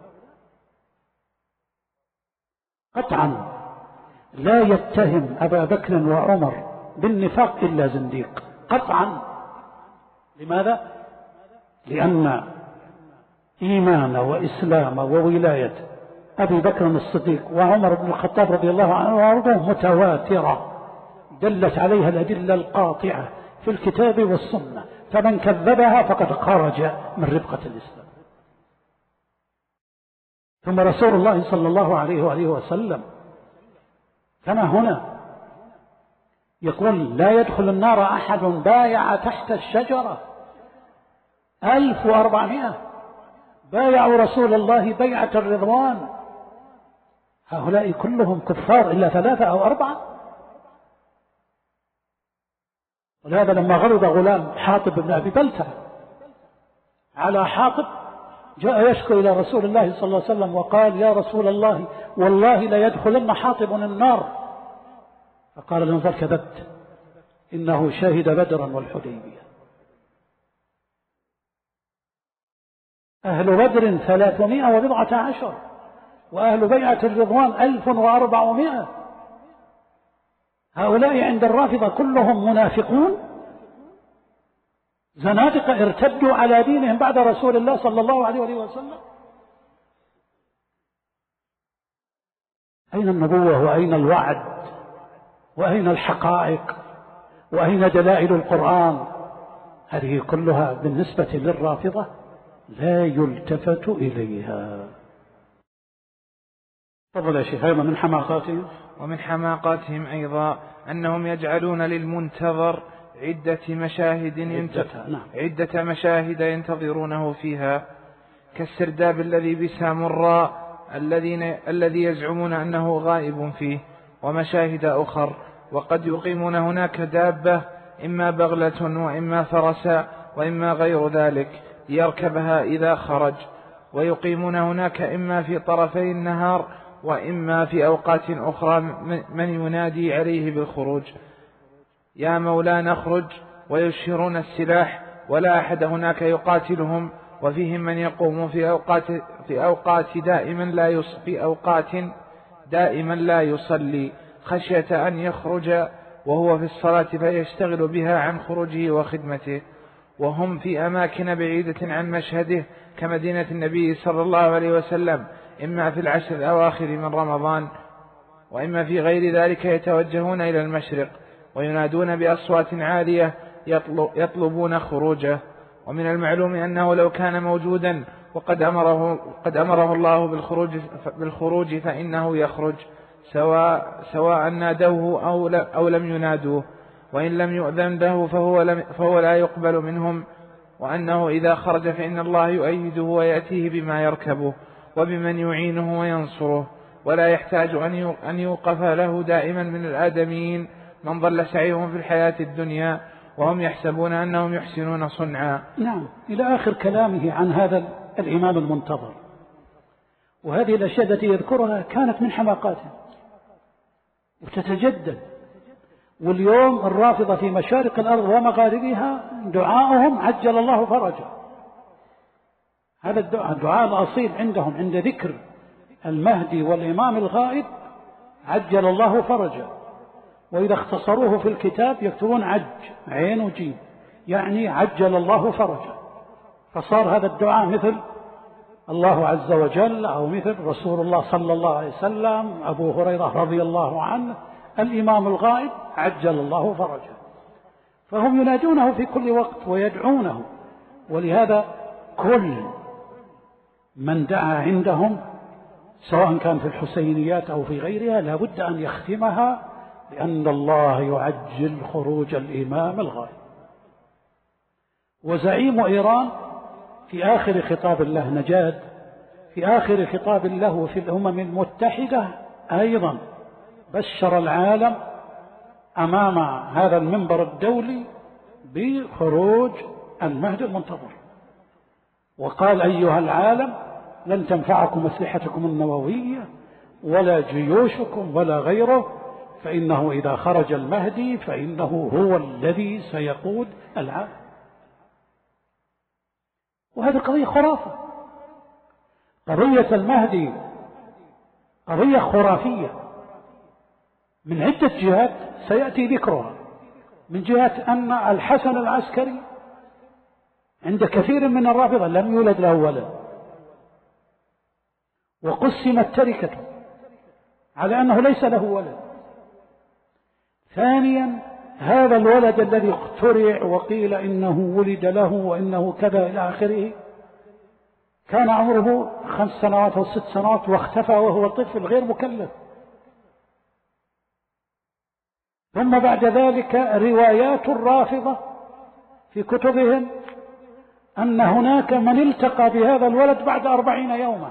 قطعا لا يتهم أبا بكر وعمر بالنفاق إلا زنديق، قطعا. لماذا؟ لأن إيمان وإسلام وولاية أبي بكر الصديق وعمر بن الخطاب رضي الله عنه وارضاه متواترة، دلت عليها الأدلة القاطعة في الكتاب والسنة، فمن كذبها فقد خرج من ربقة الإسلام. ثم رسول الله صلى الله عليه وآله وسلم كما هنا يقول: لا يدخل النار أحد بايع تحت الشجرة. ألف وأربعمائة بايعوا رسول الله بيعة الرضوان، هؤلاء كلهم كفار إلا ثلاثة أو أربعة. ولهذا لما غلظ غلام حاطب بن أبي بلتع على حاطب، جاء يشكو إلى رسول الله صلى الله عليه وسلم وقال: يا رسول الله والله لا يدخلن حاطب النار. فقال له: كذبت، إنه شهد بدرا والحديبية. أهل بدر ثلاثمائة وبضعة عشر، وأهل بيعة الرضوان ألف وأربعمائة. هؤلاء عند الرافضة كلهم منافقون زنادقة ارتدوا على دينهم بعد رسول الله صلى الله عليه وسلم. أين النبوة وأين الوعد وأين الحقائق وأين دلائل القرآن؟ هذه كلها بالنسبة للرافضة لا يلتفت إليها. تفضل يا شيخ. أيضا من حماقاتهم ومن حماقاتهم أيضا أنهم يجعلون للمنتظر عدة مشاهد ينتظر نعم. عدة مشاهد ينتظرونه فيها، كالسرداب الذي بسامراء الذين الذي يزعمون أنه غائب فيه، ومشاهد أخر. وقد يقيمون هناك دابة، إما بغلة وإما فرسا وإما غير ذلك، ليركبها إذا خرج. ويقيمون هناك إما في طرفي النهار وإما في أوقات أخرى من ينادي عليه بالخروج: يا مولانا اخرج، ويشهرون السلاح، ولا أحد هناك يقاتلهم. وفيهم من يقوم في أوقات في أوقات دائما لا يص في أوقات دائما لا يصلي، خشية أن يخرج وهو في الصلاة فيشتغل بها عن خروجه وخدمته. وهم في أماكن بعيدة عن مشهده كمدينة النبي صلى الله عليه وسلم، إما في العشر الأواخر من رمضان وإما في غير ذلك، يتوجهون إلى المشرق وينادون بأصوات عالية يطلبون خروجه. ومن المعلوم أنه لو كان موجودا، وقد أمره, قد أمره الله بالخروج, بالخروج فإنه يخرج، سواء, سواء نادوه أو, أو لم ينادوه، وإن لم يؤذن له فهو, لم فهو لا يقبل منهم، وأنه إذا خرج فإن الله يؤيده ويأتيه بما يركبه وبمن يعينه وينصره، ولا يحتاج أن يوقف له دائما من الآدميين من ضل سعيهم في الحياة الدنيا وهم يحسبون أنهم يحسنون صنعا. نعم، إلى آخر كلامه عن هذا الإمام المنتظر. وهذه الأشياء التي يذكرها كانت من حماقاته وتتجدد، واليوم الرافضة في مشارق الأرض ومغاربها دعاؤهم عجل الله فرجه. هذا الدعاء, الدعاء الأصيل عندهم عند ذكر المهدي والإمام الغائب عجل الله فرجه، وإذا اختصروه في الكتاب يكتبون عج عين وجيم، يعني عجل الله فرجه. فصار هذا الدعاء مثل الله عز وجل، أو مثل رسول الله صلى الله عليه وسلم، أبو هريرة رضي الله عنه، الإمام الغائب عجل الله فرجه. فهم ينادونه في كل وقت ويدعونه، ولهذا كل من دعا عندهم سواء كان في الحسينيات أو في غيرها لابد أن يختمها لأن الله يعجل خروج الإمام الغائب. وزعيم إيران في آخر خطاب له نجاد، في آخر خطاب له في الأمم المتحدة أيضا بشر العالم أمام هذا المنبر الدولي بخروج المهدي المنتظر، وقال أيها العالم لن تنفعكم أسلحتكم النووية ولا جيوشكم ولا غيره، فإنه إذا خرج المهدي فإنه هو الذي سيقود العالم. وهذه قضية خرافة، قضية المهدي قضية خرافية من عدة جهات سيأتي ذكرها. من جهة أن الحسن العسكري عند كثير من الرافضة لم يولد له ولد، وقسمت تركته على أنه ليس له ولد. ثانيا هذا الولد الذي اخترع وقيل إنه ولد له وإنه كذا إلى آخره كان عمره خمس سنوات أو ست سنوات واختفى وهو طفل غير مكلف. ثم بعد ذلك روايات الرافضة في كتبهم أن هناك من التقى بهذا الولد بعد أربعين يوما،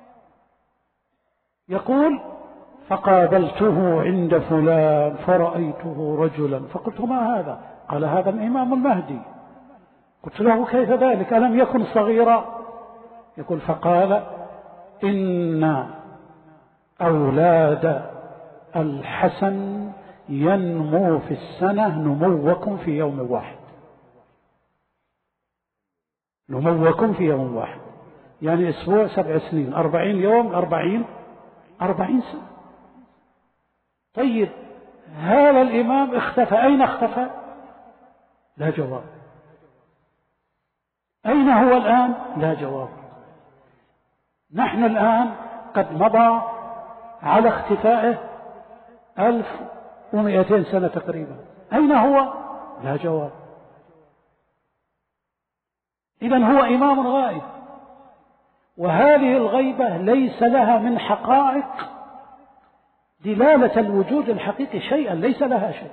يقول فقابلته عند فلان فرأيته رجلا فقلت ما هذا؟ قال هذا الإمام المهدي. قلت له كيف ذلك ألم يكن صغيرا؟ يقول فقال إن أولاد الحسن ينمو في السنة نموكم في يوم واحد، نموكم في يوم واحد يعني أسبوع سبع سنين أربعين يوم أربعين أربعين سنة. طيب هذا الإمام اختفى، أين اختفى؟ لا جواب. أين هو الآن؟ لا جواب. نحن الآن قد مضى على اختفائه ألف ومئتين سنة تقريبا، أين هو؟ لا جواب. إذن هو إمام غائب، وهذه الغيبة ليس لها من حقائق دلالة الوجود الحقيقي شيئا، ليس لها شيء.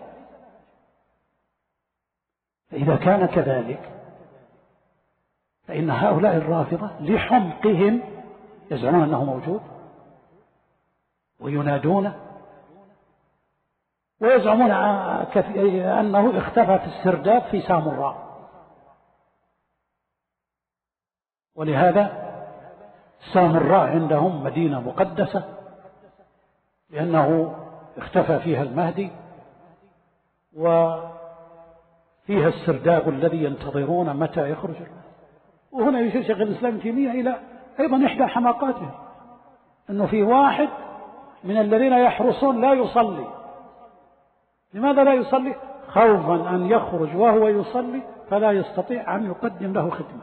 فإذا كان كذلك فإن هؤلاء الرافضة لحمقهم يزعمون أنه موجود وينادونه، ويزعمون أنه اختفى في السرداب في سامراء. ولهذا سامراء عندهم مدينة مقدسة لأنه اختفى فيها المهدي، وفيها السرداب الذي ينتظرون متى يخرج المهدي. وهنا يشير شيخ الإسلام ابن تيمية إلى أيضا إحدى حماقاته، أنه في واحد من الذين يحرسون لا يصلي. لماذا لا يصلي؟ خوفا أن يخرج وهو يصلي فلا يستطيع أن يقدم له خدمة.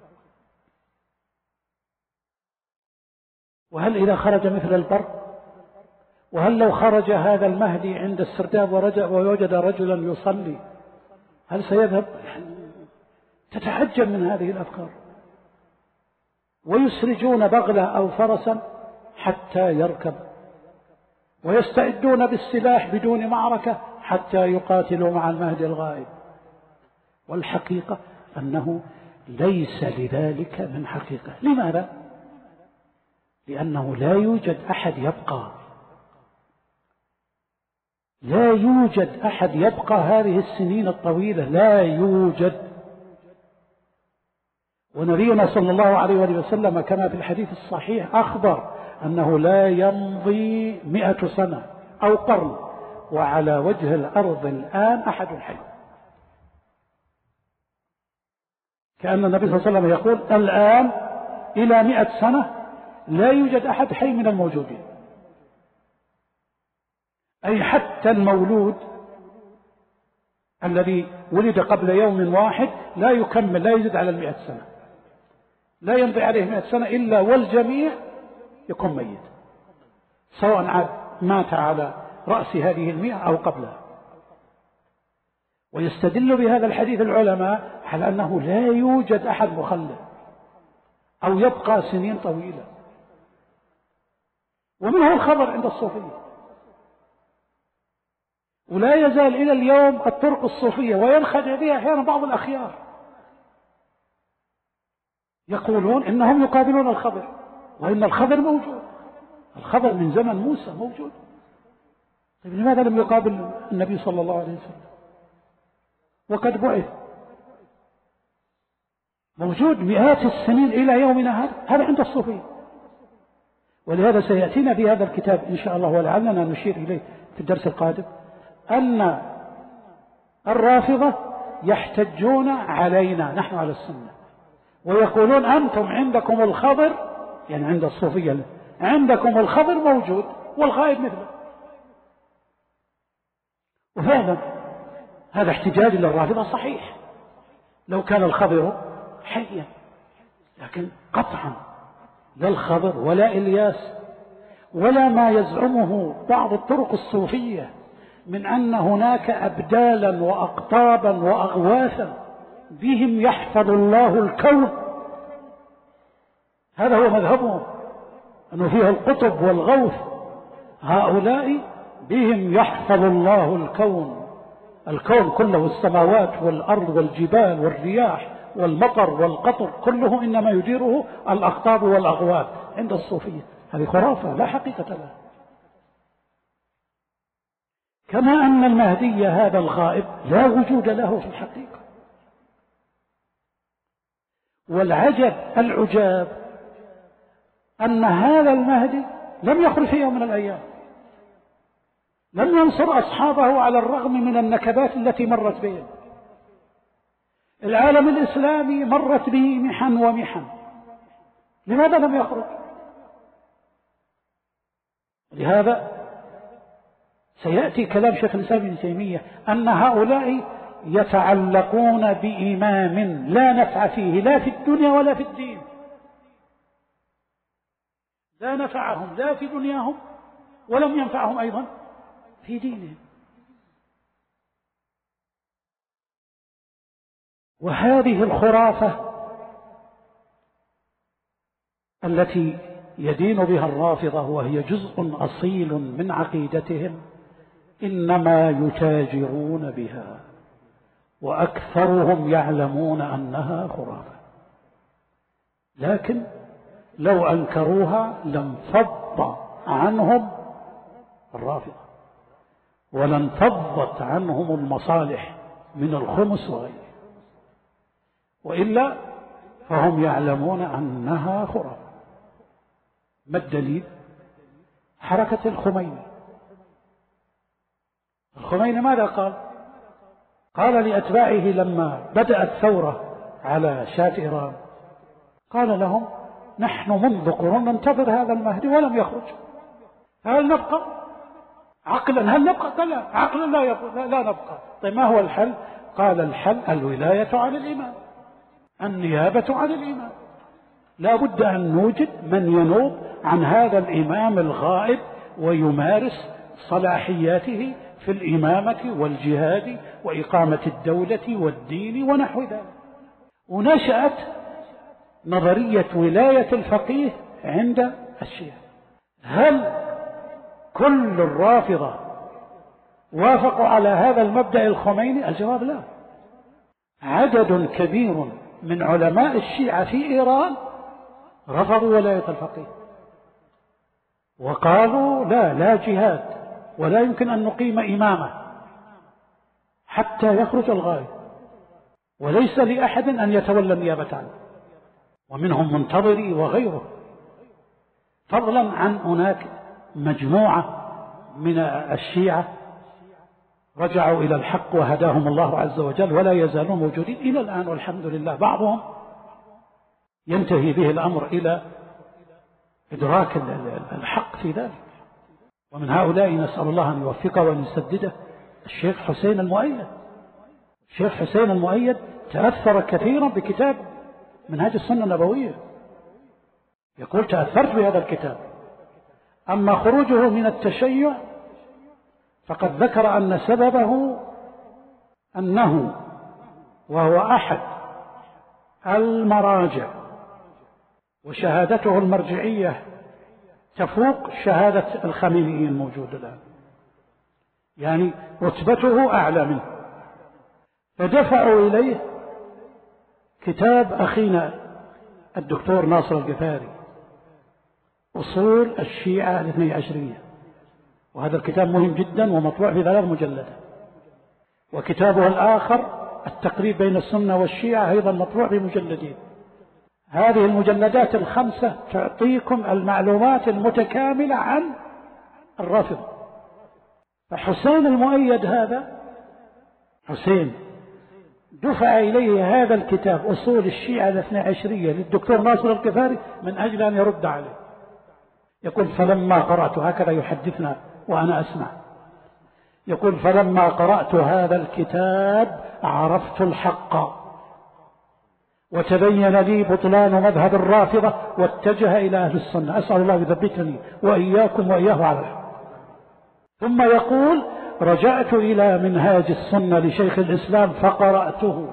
وهل إذا خرج مثل البر؟ وهل لو خرج هذا المهدي عند السرداب ووجد رجلا يصلي هل سيذهب؟ تتعجب من هذه الأفكار. ويسرجون بغلة أو فرسا حتى يركب، ويستعدون بالسلاح بدون معركة حتى يقاتلوا مع المهدي الغائب. والحقيقة أنه ليس لذلك من حقيقة. لماذا؟ لأنه لا يوجد أحد يبقى لا يوجد أحد يبقى هذه السنين الطويلة، لا يوجد. ونبينا صلى الله عليه وسلم كما في الحديث الصحيح أخبر أنه لا يمضي مئة سنة أو قرن وعلى وجه الأرض الآن أحد حي. كأن النبي صلى الله عليه وسلم يقول الآن إلى مئة سنة لا يوجد أحد حي من الموجودين، أي حتى المولود الذي ولد قبل يوم واحد لا يكمل، لا يزيد على المئة سنة، لا يمضي عليه مئة سنة إلا والجميع يكون ميت، سواء عاد مات على رأس هذه المئة أو قبلها. ويستدل بهذا الحديث العلماء على أنه لا يوجد أحد مخلد أو يبقى سنين طويلة. ومنه الخبر عند الصوفية، ولا يزال إلى اليوم الطرق الصوفية وينخدع بها أحيانا بعض الأخيار يقولون إنهم يقابلون الخبر، وإن الخبر موجود، الخبر من زمن موسى موجود. طيب لماذا لم يقابل النبي صلى الله عليه وسلم وقد بعث؟ موجود مئات السنين إلى يومنا هذا، هذا عند الصوفية. ولهذا سيأتينا في هذا الكتاب إن شاء الله ولعلنا نشير إليه في الدرس القادم أن الرافضة يحتجون علينا نحن على السنة ويقولون أنتم عندكم الخبر، يعني عند الصوفية عندكم الخبر موجود والغائب مثله. وفعلا هذا احتجاج للرافضة صحيح لو كان الخبر حيا، لكن قطعا لا الخبر ولا إلياس ولا ما يزعمه بعض الطرق الصوفية من أن هناك أبدالا وأقطابا وأغواثا بهم يحفظ الله الكون. هذا هو مذهبهم، أنه فيه القطب والغوث، هؤلاء بهم يحفظ الله الكون، الكون كله، السماوات والأرض والجبال والرياح والمطر والقطر كله إنما يديره الأقطاب والأغواث. عند الصوفية هذه خرافة لا حقيقة لها. كما أن المهدي هذا الغائب لا وجود له في الحقيقة. والعجب العجاب أن هذا المهدي لم يخرج في يوم من الأيام، لم ينصر أصحابه على الرغم من النكبات التي مرت بهم. العالم الإسلامي مرت به محن ومحن، لماذا لم يخرج؟ لهذا سيأتي كلام شيخ الإسلام ابن تيمية أن هؤلاء يتعلقون بإمام لا نفع فيه لا في الدنيا ولا في الدين، لا نفعهم لا في دنياهم ولم ينفعهم أيضا في دينهم. وهذه الخرافة التي يدين بها الرافضة وهي جزء أصيل من عقيدتهم إنما يتاجرون بها، وأكثرهم يعلمون أنها خرافة، لكن لو أنكروها لانفض عنهم الرافضة ولانفضت عنهم المصالح من الخمس وغيره، وإلا فهم يعلمون أنها خرافة. ما الدليل؟ حركة الخميني. الخميني ماذا قال؟ قال لأتباعه لما بدأت ثورة على شاة إيران، قال لهم نحن منذ قرون ننتظر هذا المهدي ولم يخرج، هل نبقى عقلا؟ هل نبقى؟ قال لا، عقلا لا, لا, لا نبقى. طيب ما هو الحل؟ قال الحل الولاية على الإمام، النيابة عن الإمام. لا بد أن نوجد من ينوب عن هذا الإمام الغائب ويمارس صلاحياته في الإمامة والجهاد وإقامة الدولة والدين ونحو ذلك. ونشأت نظرية ولاية الفقيه عند الشيعة. هل كل الرافضة وافقوا على هذا المبدأ الخميني؟ الجواب لا. عدد كبير من علماء الشيعة في إيران رفضوا ولاية الفقيه وقالوا لا لا جهاد ولا يمكن أن نقيم إمامة حتى يخرج الغائب، وليس لأحد أن يتولى النيابة عنه، ومنهم منتظري وغيره، فضلا عن هناك مجموعة من الشيعة رجعوا إلى الحق وهداهم الله عز وجل ولا يزالون موجودين إلى الآن والحمد لله. بعضهم ينتهي به الأمر إلى إدراك الحق في ذلك، ومن هؤلاء نسأل الله أن يوفقه وأن يسدده الشيخ حسين المؤيد. الشيخ حسين المؤيد تأثر كثيرا بكتاب منهاج السنة النبوية، يقول تأثرت بهذا الكتاب. أما خروجه من التشيع فقد ذكر أن سببه أنه وهو أحد المراجع وشهادته المرجعية تفوق شهادة الخمينيين الموجودة الآن، يعني رتبته أعلى منه، فدفعوا إليه كتاب أخينا الدكتور ناصر القفاري أصول الشيعة الاثني عشرية، وهذا الكتاب مهم جدا ومطبوع في ثلاث مجلدات. وكتابه الآخر التقريب بين السنة والشيعة أيضا مطبوع في مجلدين. هذه المجلدات الخمسة تعطيكم المعلومات المتكاملة عن الرافضة. فحسين المؤيد هذا حسين دفع إليه هذا الكتاب أصول الشيعة الاثني عشرية للدكتور ناصر القفاري من أجل أن يرد عليه. يقول فلما قرأت، هكذا يحدثنا وأنا أسمع، يقول فلما قرأت هذا الكتاب عرفت الحق وتبين لي بطلان مذهب الرافضة واتجه إلى أهل السنة. أسأل الله يثبتني وإياكم وإياه على الحق. ثم يقول رجعت إلى منهاج السنة لشيخ الإسلام فقرأته،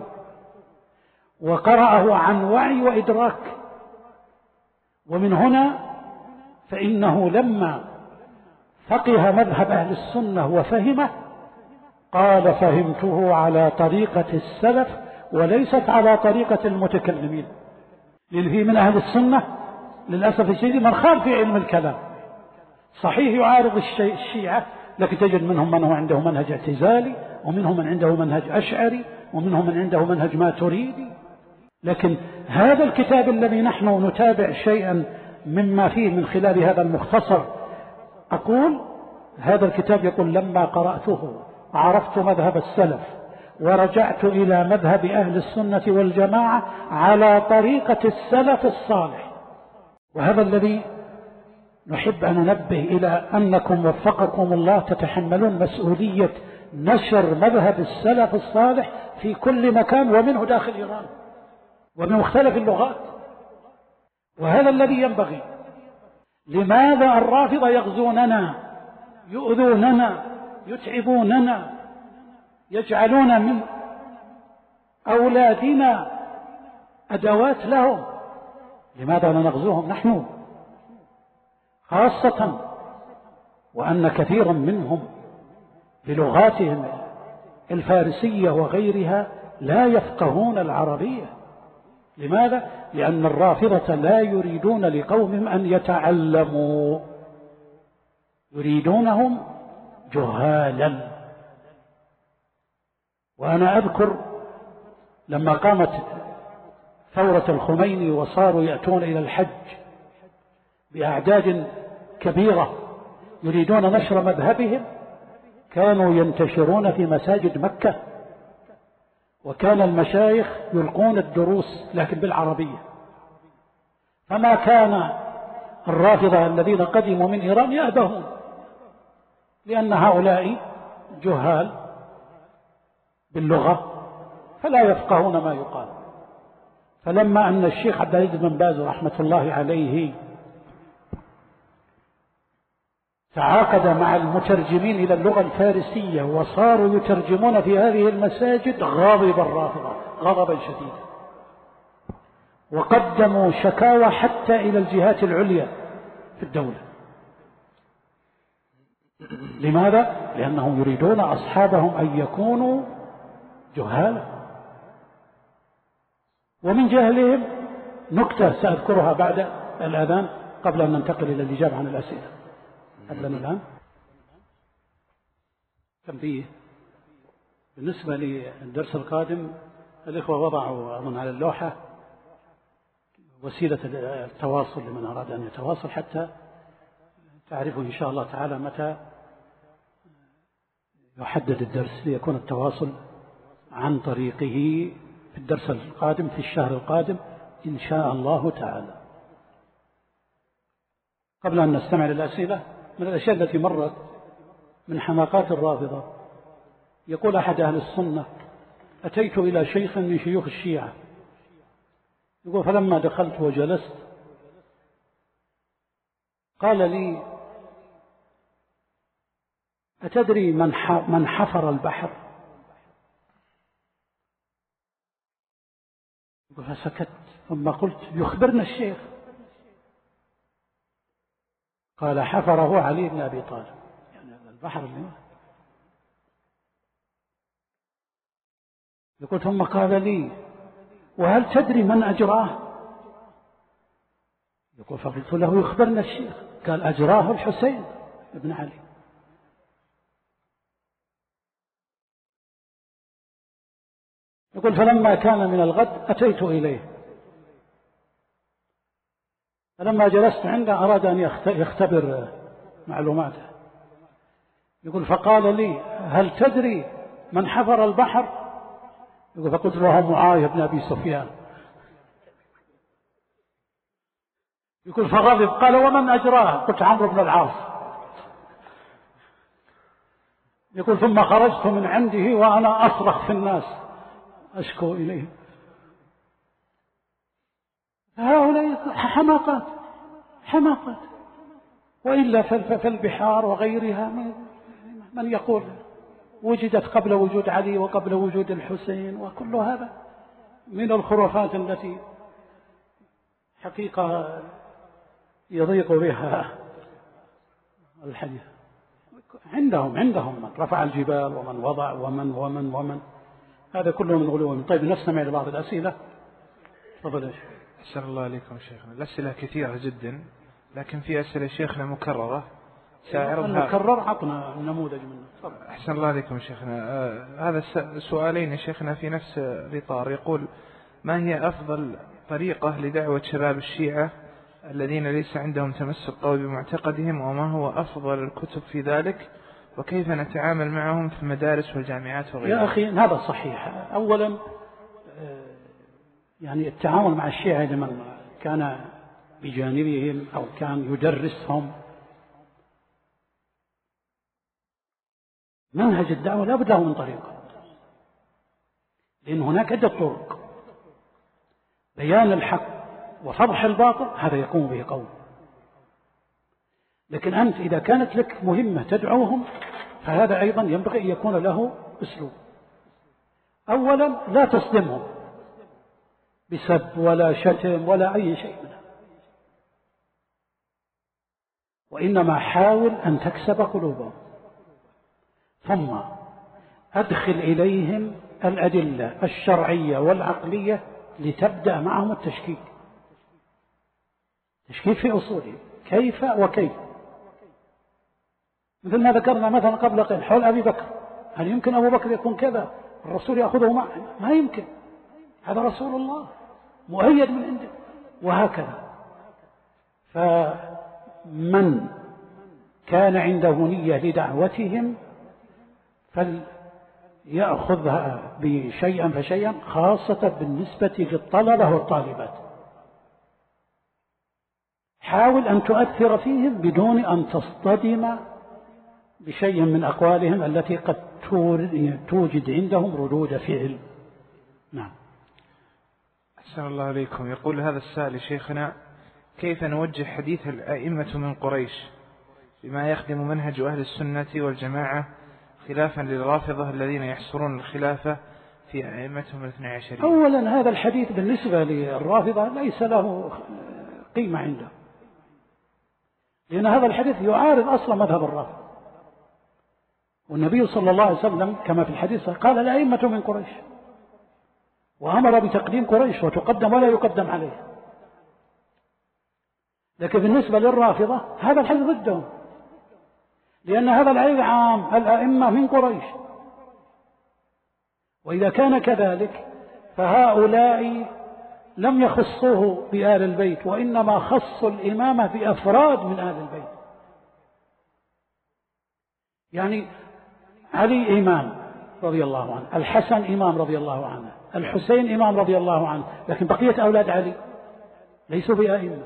وقرأه عن وعي وإدراك. ومن هنا فإنه لما فقه مذهب أهل السنة وفهمه قال فهمته على طريقة السلف وليست على طريقة المتكلمين. لأن في من أهل السنة للأسف الشديد من خالف في علم الكلام، صحيح يعارض الشيعة، لكن تجد منهم من هو عنده منهج اعتزالي، ومنهم من عنده منهج أشعري، ومنهم من عنده منهج ماتريدي. لكن هذا الكتاب الذي نحن نتابع شيئا مما فيه من خلال هذا المختصر، أقول هذا الكتاب يقول لما قرأته عرفت مذهب السلف ورجعت إلى مذهب أهل السنة والجماعة على طريقة السلف الصالح. وهذا الذي نحب أن ننبه إلى أنكم وفقكم الله تتحملون مسؤولية نشر مذهب السلف الصالح في كل مكان ومنه داخل إيران ومن مختلف اللغات. وهذا الذي ينبغي. لماذا الرافضة يغزوننا يؤذوننا يتعبوننا يجعلون من أولادنا أدوات لهم؟ لماذا لا نغزوهم نحن خاصة وأن كثيرا منهم بلغاتهم الفارسية وغيرها لا يفقهون العربية؟ لماذا؟ لأن الرافضة لا يريدون لقومهم أن يتعلموا، يريدونهم جهالا. وأنا أذكر لما قامت ثورة الخميني وصاروا يأتون إلى الحج بأعداد كبيرة يريدون نشر مذهبهم، كانوا ينتشرون في مساجد مكة، وكان المشايخ يلقون الدروس لكن بالعربية. فما كان الرافضة الذين قدموا من إيران يأبهون، لأن هؤلاء جهال باللغة فلا يفقهون ما يقال. فلما أن الشيخ عبد العزيز بن باز رحمة الله عليه تعاقد مع المترجمين إلى اللغة الفارسية وصاروا يترجمون في هذه المساجد، غاضب الرافضة غضبا شديدا، وقدموا شكاوى حتى إلى الجهات العليا في الدولة. لماذا؟ لأنهم يريدون أصحابهم أن يكونوا جهالا. ومن جهلهم نكتة سأذكرها بعد الأذان قبل أن ننتقل إلى الإجابة عن الأسئلة. قبل الآن تنبيه بالنسبة للدرس القادم، الإخوة وضعوا أظن على اللوحة وسيلة التواصل لمن أراد أن يتواصل، حتى تعرفوا إن شاء الله تعالى متى يحدد الدرس ليكون التواصل عن طريقه في الدرس القادم في الشهر القادم إن شاء الله تعالى. قبل أن نستمع للأسئلة، من الأشياء التي مرت من حماقات الرافضة، يقول أحد أهل السنة: أتيت إلى شيخ من شيوخ الشيعة، يقول فلما دخلت وجلست قال لي: أتدري من من حفر البحر؟ فسكت، ثم قلت: يخبرنا الشيخ. قال: حفره علي بن أبي طالب، يعني البحر اللي يقول. ثم قال لي: وهل تدري من أجراه؟ يقول فقلت له: يخبرنا الشيخ. قال: أجراه الحسين بن علي. يقول فلما كان من الغد أتيت إليه، فلما جلست عنده أراد أن يختبر معلوماته. يقول فقال لي: هل تدري من حفر البحر؟ يقول فقلت له: معاوية بن أبي سفيان. يقول فغضب، قال: ومن أجراه؟ قلت: عمرو بن العاص. يقول ثم خرجت من عنده وأنا أصرخ في الناس أشكو إليه. هؤلاء حماقات حماقات. وإلا فالبحار وغيرها من يقول وجدت قبل وجود علي وقبل وجود الحسين، وكل هذا من الخرافات التي حقيقة يضيق بها الحديث. عندهم عندهم من رفع الجبال ومن وضع ومن ومن ومن هذا كله من غلوهم. طيب نستمع لبعض الأسئلة. تفضل يا شيخ. أسأل الله عليكم شيخنا. الأسئلة كثيرة جدا، لكن في أسئلة شيخنا مكررة سأعرضها. المكرر عطنا نموذج منه. أحسن الله عليكم شيخنا. آه هذا سؤالين يا شيخنا في نفس الإطار. يقول: ما هي أفضل طريقة لدعوة شباب الشيعة الذين ليس عندهم تمسك قوي بمعتقدهم، وما هو أفضل الكتب في ذلك، وكيف نتعامل معهم في المدارس والجامعات وغيرها؟ يا أخي هذا صحيح. أولا يعني التعامل مع الشيعة لمن كان بجانبهم أو كان يدرسهم، منهج الدعوة لا بد له من طريقة، لأن هناك عدة طرق. بيان الحق وفضح الباطل هذا يقوم به قوم، لكن أنت إذا كانت لك مهمة تدعوهم فهذا أيضا ينبغي أن يكون له أسلوب. أولا لا تصدمهم بسب ولا شتم ولا أي شيء منه، وإنما حاول أن تكسب قلوبهم، ثم أدخل إليهم الأدلة الشرعية والعقلية لتبدأ معهم التشكيك تشكيك في أصوله كيف وكيف. مثل ما ذكرنا مثلا قبل قليل حول أبي بكر، هل يمكن أبو بكر يكون كذا الرسول يأخذه معه؟ ما يمكن، هذا رسول الله مؤيد من عنده، وهكذا. فمن كان عنده نية لدعوتهم فليأخذها بشيئا فشيئا، خاصة بالنسبة للطلبة والطالبات. حاول أن تؤثر فيهم بدون أن تصطدم بشيء من أقوالهم التي قد توجد عندهم ردود فعل. نعم. أحسن الله عليكم. يقول هذا السائل شيخنا: كيف نوجه حديث الأئمة من قريش بما يخدم منهج أهل السنة والجماعة، خلافا للرافضة الذين يحصرون الخلافة في أئمتهم الاثنى عشرين؟ أولا هذا الحديث بالنسبة للرافضة ليس له قيمة عنده، لأن هذا الحديث يعارض أصلا مذهب الرافضة. والنبي صلى الله عليه وسلم كما في الحديث قال الأئمة من قريش، وأمر بتقديم قريش وتقدم ولا يقدم عليه. لكن بالنسبة للرافضة هذا الحديث ضدهم، لأن هذا الحديث عام، الأئمة من قريش. وإذا كان كذلك فهؤلاء لم يخصوه بآل البيت، وإنما خصوا الإمامة بأفراد من آل البيت. يعني علي إمام رضي الله عنه، الحسن إمام رضي الله عنه، الحسين إمام رضي الله عنه، لكن بقية أولاد علي ليسوا بأئمة.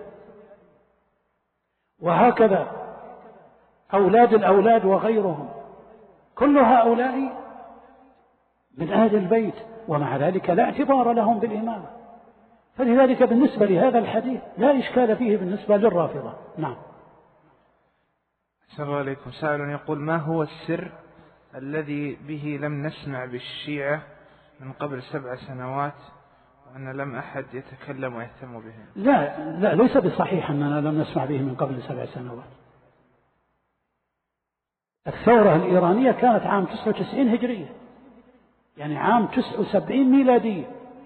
وهكذا أولاد الأولاد وغيرهم، كل هؤلاء من آل البيت، ومع ذلك لا اعتبار لهم بالإمامة. فلذلك بالنسبة لهذا الحديث لا إشكال فيه بالنسبة للرافضة. نعم. أحسن الله عليكم. سائل يقول: ما هو السر الذي به لم نسمع بالشيعة من قبل سبع سنوات وأن لم أحد يتكلم ويهتم به؟ لا لا ليس بصحيح أننا لم نسمع به من قبل سبع سنوات. الثورة الإيرانية كانت عام تسعة وتسعين هجرية، يعني عام تسعة وسبعين ميلادية،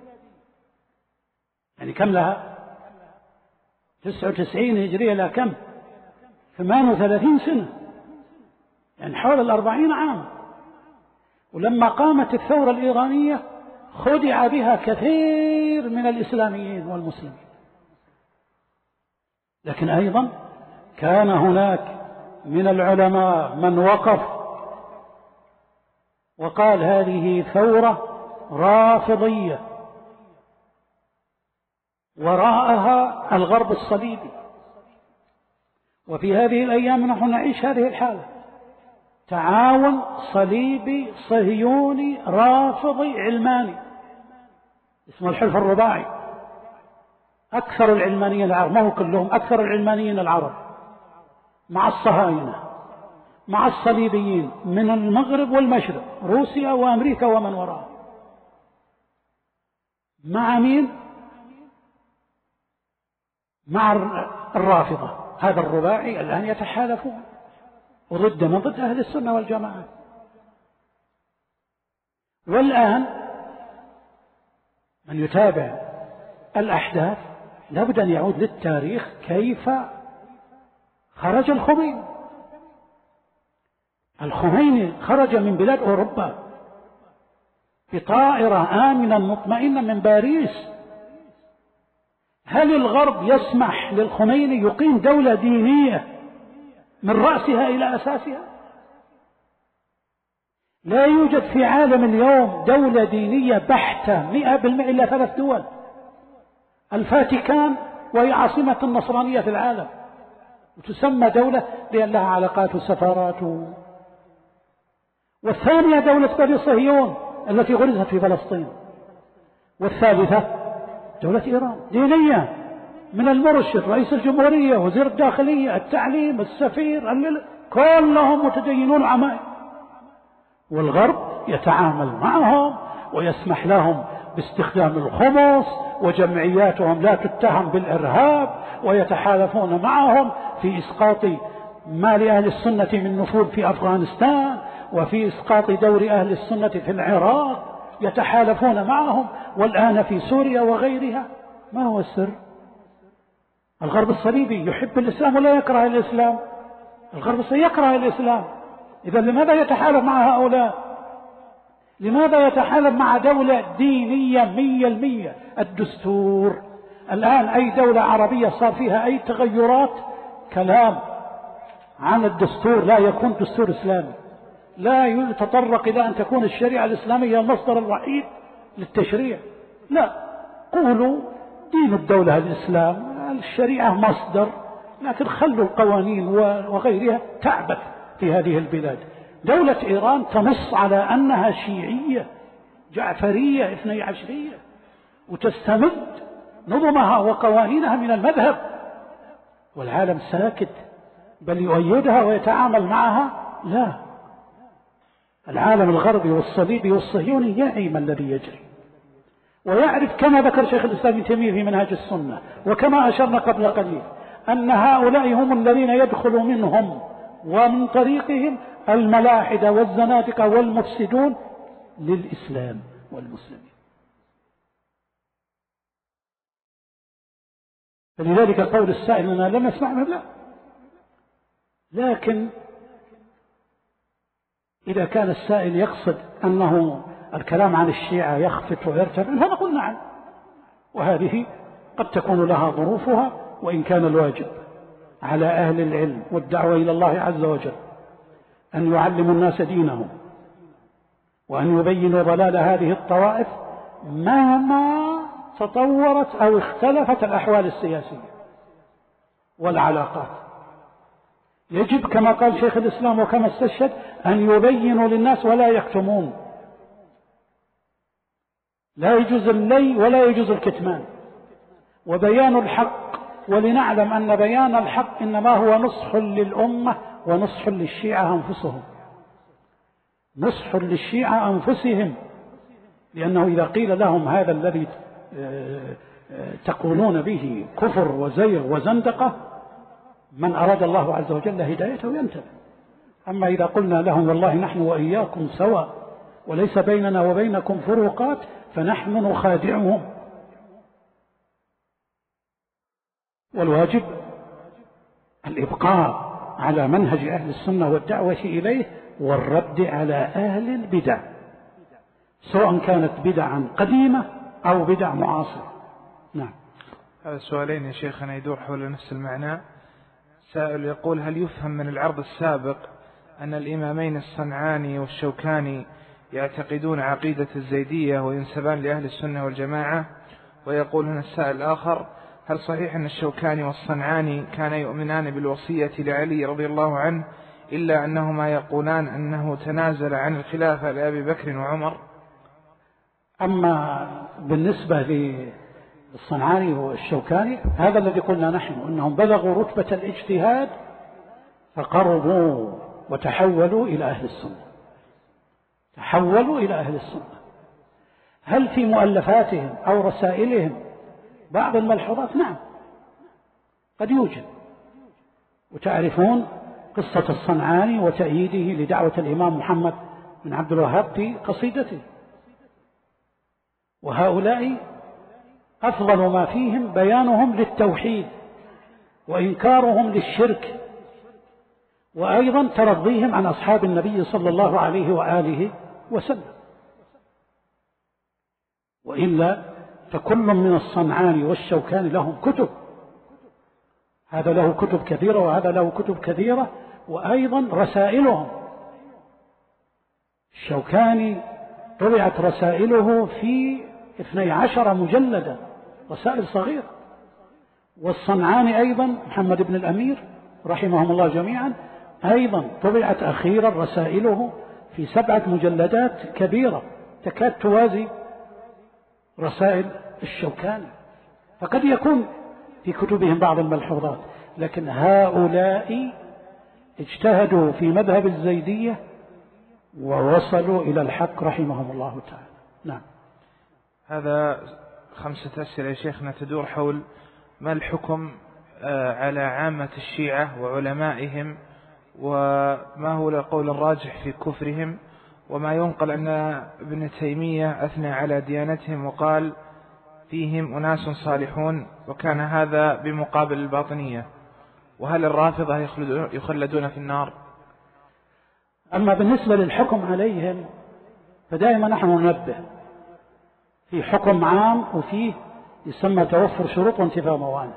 يعني كم لها؟ تسعة وتسعين هجرية لا كم؟ ثمان وثلاثين سنة، يعني حول الأربعين عام. ولما قامت الثورة الإيرانية خدع بها كثير من الإسلاميين والمسلمين، لكن أيضا كان هناك من العلماء من وقف وقال هذه ثورة رافضية وراءها الغرب الصليبي. وفي هذه الأيام نحن نعيش هذه الحالة، تعاون صليبي صهيوني رافضي علماني اسمه الحلف الرباعي. أكثر العلمانيين العرب، ما هو كلهم، أكثر العلمانيين العرب مع الصهاينة مع الصليبيين من المغرب والمشرق، روسيا وأمريكا ومن وراء، مع مين؟ مع الرافضة. هذا الرباعي الآن يتحالفون وضد من ضد أهل السنة والجماعة. والآن من يتابع الأحداث لابد أن يعود للتاريخ كيف خرج الخميني. الخميني خرج من بلاد أوروبا بطائرة آمنة مطمئنة من باريس. هل الغرب يسمح للخميني يقيم دولة دينية من رأسها إلى أساسها؟ لا يوجد في عالم اليوم دولة دينية بحتة مئة بالمئة إلا ثلاث دول: الفاتيكان، وهي عاصمة النصرانية في العالم، وتسمى دولة لأن لها علاقات وسفارات و... والثانية دولة بني صهيون التي غرزت في فلسطين، والثالثة دولة إيران دينية من المرشد، رئيس الجمهورية، وزير الداخلية، التعليم، السفير، اللي... كلهم متدينون عمائم. والغرب يتعامل معهم ويسمح لهم باستخدام الخمس، وجمعياتهم لا تتهم بالإرهاب، ويتحالفون معهم في إسقاط ما لأهل السنة من نفوذ في أفغانستان، وفي إسقاط دور أهل السنة في العراق، يتحالفون معهم، والآن في سوريا وغيرها. ما هو السر؟ الغرب الصليبي يحب الإسلام ولا يكره الإسلام؟ الغرب الصليبي يكره الإسلام. إذا لماذا يتحالف مع هؤلاء؟ لماذا يتحالف مع دولة دينية مية المية؟ الدستور الآن أي دولة عربية صار فيها أي تغيرات كلام عن الدستور لا يكون دستور إسلامي، لا يتطرق إلى أن تكون الشريعة الإسلامية المصدر الوحيد للتشريع. لا، قولوا دين الدولة الإسلام، الشريعة مصدر، لكن خلوا القوانين وغيرها تعبث في هذه البلاد. دولة إيران تنص على أنها شيعية جعفرية اثني عشرية، وتستمد نظمها وقوانينها من المذهب، والعالم ساكت، بل يؤيدها ويتعامل معها. لا، العالم الغربي والصليبي والصهيوني يعي ما الذي يجري، ويعرف كما ذكر شيخ الإسلام ابن تيمية في منهاج السنة، وكما أشرنا قبل قليل، أن هؤلاء هم الذين يدخل منهم ومن طريقهم الملاحدة والزنادقة والمفسدون للإسلام والمسلمين. فلذلك قول السائل أننا لم نسمع منه، لا، لكن إذا كان السائل يقصد أنه الكلام عن الشيعة يخفت ويرتفع فنقول نعم، وهذه قد تكون لها ظروفها، وإن كان الواجب على أهل العلم والدعوة إلى الله عز وجل أن يعلموا الناس دينهم وأن يبينوا ضلال هذه الطوائف مهما تطورت أو اختلفت الأحوال السياسية والعلاقات. يجب كما قال شيخ الإسلام وكما استشهد أن يبينوا للناس ولا يكتمون، لا يجوز اللي ولا يجوز الكتمان، وبيان الحق. ولنعلم أن بيان الحق إنما هو نصح للأمة ونصح للشيعة أنفسهم، نصح للشيعة أنفسهم، لأنه إذا قيل لهم هذا الذي تقولون به كفر وزيغ وزندقة، من أراد الله عز وجل هدايته ينتبه. أما إذا قلنا لهم والله نحن وإياكم سواء وليس بيننا وبينكم فروقات فنحن نخادعهم. والواجب الإبقاء على منهج أهل السنة والدعوة إليه والرد على أهل البدع، سواء كانت بدعا قديمة أو بدع معاصرة. نعم. هذا سؤالين يا شيخنا يدور حول نفس المعنى. سائل يقول: هل يفهم من العرض السابق أن الإمامين الصنعاني والشوكاني يعتقدون عقيدة الزيدية وينسبان لأهل السنة والجماعة؟ ويقول هنا السائل الآخر: هل صحيح أن الشوكاني والصنعاني كانا يؤمنان بالوصية لعلي رضي الله عنه إلا أنهما يقولان أنه تنازل عن الخلافة لأبي بكر وعمر؟ أما بالنسبة للصنعاني والشوكاني هذا الذي قلنا نحن أنهم بلغوا رتبة الاجتهاد فقربوا وتحولوا إلى أهل السنة، تحولوا إلى أهل السنة. هل في مؤلفاتهم أو رسائلهم بعض الملحوظات؟ نعم، قد يوجد. وتعرفون قصة الصنعاني وتأييده لدعوة الإمام محمد بن عبد الوهاب في قصيدته، وهؤلاء أفضل ما فيهم بيانهم للتوحيد وإنكارهم للشرك، وأيضا ترضيهم عن أصحاب النبي صلى الله عليه وآله وسلم. وإلا فكل من الصنعاني والشوكاني لهم كتب، هذا له كتب كثيرة وهذا له كتب كثيرة، وأيضا رسائلهم. الشوكاني طبعت رسائله في اثني عشر مجلدا، رسائل صغيرة. والصنعاني أيضا محمد بن الأمير رحمهم الله جميعا أيضا طبعت أخيرا رسائله في سبعة مجلدات كبيرة تكاد توازي رسائل الشوكاني. فقد يكون في كتبهم بعض الملحوظات، لكن هؤلاء اجتهدوا في مذهب الزيدية ووصلوا إلى الحق رحمهم الله تعالى. نعم. هذا خمسة أسئلة يا شيخنا تدور حول ما الحكم على عامة الشيعة وعلمائهم، وما هو القول الراجح في كفرهم، وما ينقل أن ابن تيمية أثنى على ديانتهم وقال فيهم أناس صالحون، وكان هذا بمقابل الباطنية، وهل الرافضة يخلدون في النار؟ أما بالنسبة للحكم عليهم فدائما نحن ننبه في حكم عام وفيه يسمى توفر شروط وانتفاء موانع.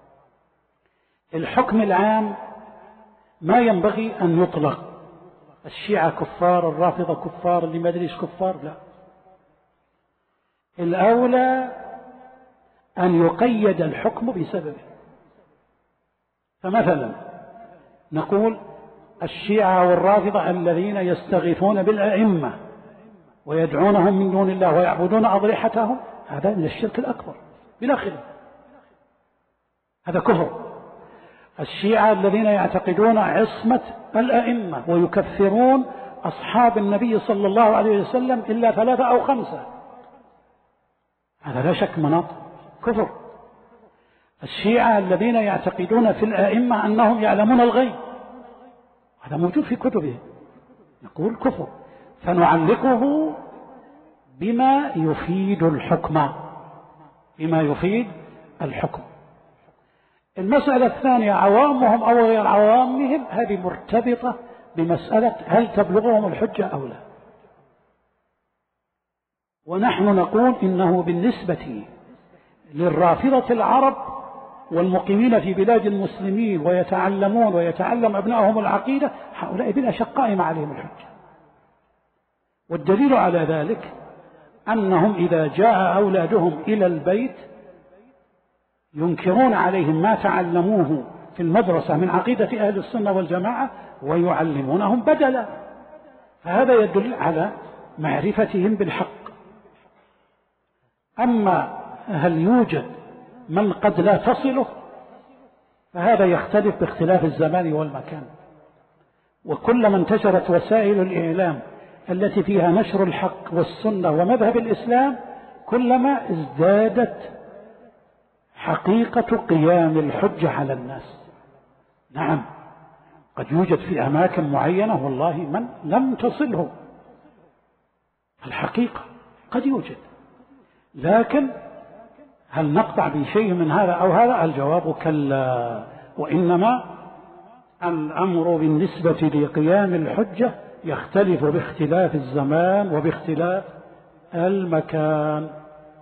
الحكم العام ما ينبغي أن يطلق الشيعة كفار، الرافضة كفار، اللي ما أدري إيش كفار، لا. الأولى أن يقيد الحكم بسببه. فمثلا نقول الشيعة والرافضة الذين يستغيثون بالأئمة ويدعونهم من دون الله ويعبدون أضرحتهم، هذا من الشرك الأكبر بلا خلاف، هذا كفر. الشيعة الذين يعتقدون عصمة الأئمة ويكفرون أصحاب النبي صلى الله عليه وسلم إلا ثلاثة أو خمسة، هذا لا شك مناط كفر. الشيعة الذين يعتقدون في الأئمة أنهم يعلمون الغيب هذا موجود في كتبه، يقول كفر، فنعلقه بما يفيد الحكم، بما يفيد الحكم. المسألة الثانية عوامهم أو غير عوامهم، هذه مرتبطة بمسألة هل تبلغهم الحجة أو لا. ونحن نقول إنه بالنسبة للرافضة العرب والمقيمين في بلاد المسلمين ويتعلمون ويتعلم أبنائهم العقيدة، هؤلاء بلا شك قائم عليهم الحجة. والدليل على ذلك أنهم إذا جاء أولادهم إلى البيت ينكرون عليهم ما تعلموه في المدرسة من عقيدة أهل السنة والجماعة ويعلمونهم بدلا، فهذا يدل على معرفتهم بالحق. أما هل يوجد من قد لا تصله، فهذا يختلف باختلاف الزمان والمكان، وكلما انتشرت وسائل الإعلام التي فيها نشر الحق والسنة ومذهب الإسلام كلما ازدادت حقيقة قيام الحجة على الناس. نعم، قد يوجد في أماكن معينة والله من لم تصله الحقيقة، قد يوجد، لكن هل نقطع بشيء من هذا أو هذا؟ الجواب كلا، وإنما الأمر بالنسبة لقيام الحجة يختلف باختلاف الزمان وباختلاف المكان.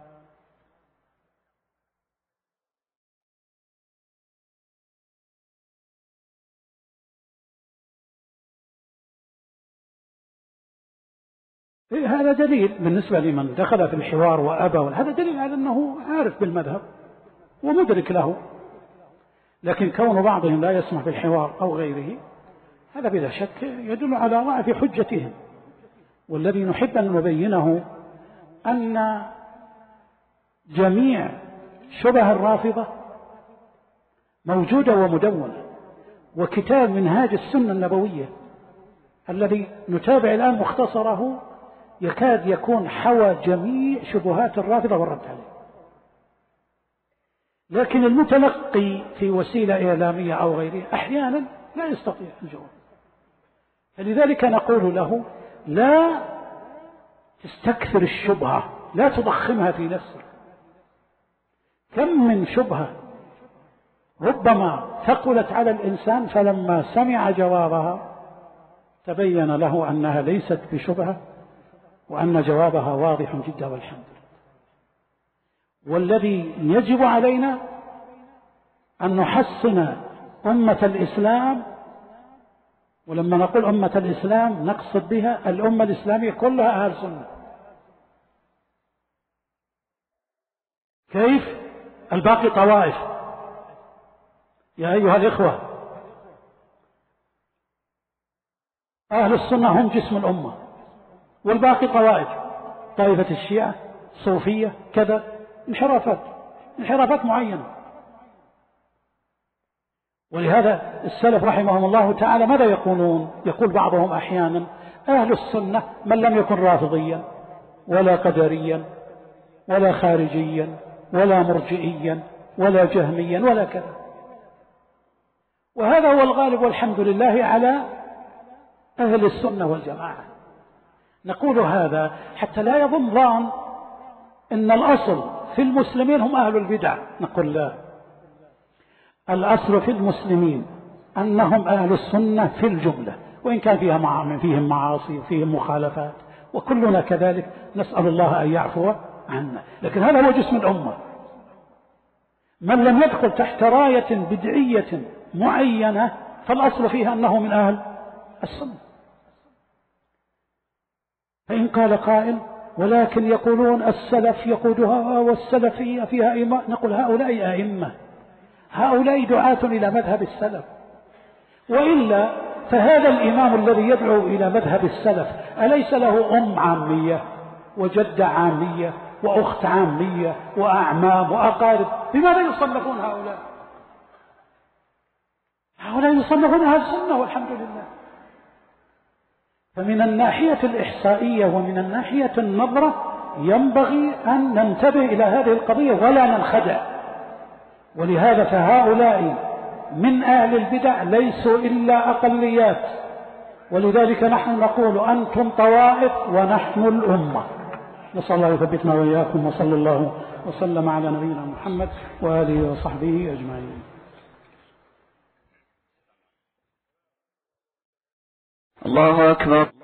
هذا دليل بالنسبة لمن دخل في الحوار وأبى، هذا دليل على أنه عارف بالمذهب ومدرك له، لكن كون بعضهم لا يسمح بالحوار أو غيره هذا بلا شك يدل على ضعف حجتهم. والذي نحب أن نبينه أن جميع شبه الرافضة موجودة ومدونة، وكتاب منهاج السنة النبوية الذي نتابع الآن مختصره يكاد يكون حوى جميع شبهات الرافضة والرد عليه، لكن المتلقي في وسيلة إعلامية أو غيرها أحيانا لا يستطيع الجواب. فلذلك نقول له لا تستكثر الشبهة، لا تضخمها في نفسك. كم من شبهة ربما ثقلت على الإنسان فلما سمع جوابها تبين له أنها ليست بشبهة وأن جوابها واضح جدا والحمد لله. والذي يجب علينا أن نحصن أمة الإسلام، ولما نقول أمة الإسلام نقصد بها الأمة الإسلامية كلها أهل سنة. كيف؟ الباقي طوائف. يا أيها الإخوة، أهل السنة هم جسم الأمة والباقي طوائف، طائفة الشيعة، صوفية، كذا، انحرافات انحرافات معينة. ولهذا السلف رحمهم الله تعالى ماذا يقولون؟ يقول بعضهم أحيانا أهل السنة من لم يكن رافضيا ولا قدريا ولا خارجيا ولا مرجئيا ولا جهميا ولا كذا. وهذا هو الغالب والحمد لله على أهل السنة والجماعة. نقول هذا حتى لا يظن ظان إن الأصل في المسلمين هم أهل البدع، نقول لا، الأصل في المسلمين أنهم أهل السنة في الجملة، وإن كان فيها مع... فيهم معاصي وفيهم مخالفات، وكلنا كذلك، نسأل الله أن يعفو عنا، لكن هذا هو جسم الأمة. من لم يدخل تحت راية بدعية معينة فالأصل فيها أنه من أهل السنة. فإن قال قائل ولكن يقولون السلف يقودها والسلفية فيها إمام، نقول هؤلاء أئمة، هؤلاء دعاة إلى مذهب السلف، وإلا فهذا الإمام الذي يدعو إلى مذهب السلف أليس له أم عامية وجدة عامية وأخت عامية وأعمام وأقارب؟ لماذا يصنفون هؤلاء؟ هؤلاء يصنفون أهل السنة والحمد لله. فمن الناحية الإحصائية ومن الناحية النظرة ينبغي أن ننتبه إلى هذه القضية ولا ننخدع. ولهذا فهؤلاء من أهل البدع ليسوا إلا أقليات ولذلك نحن نقول أنتم طوائف ونحن الأمة. نسأل الله يثبتنا وإياكم، وصلى الله وسلم على نبينا محمد وآله وصحبه أجمعين. الله أكبر.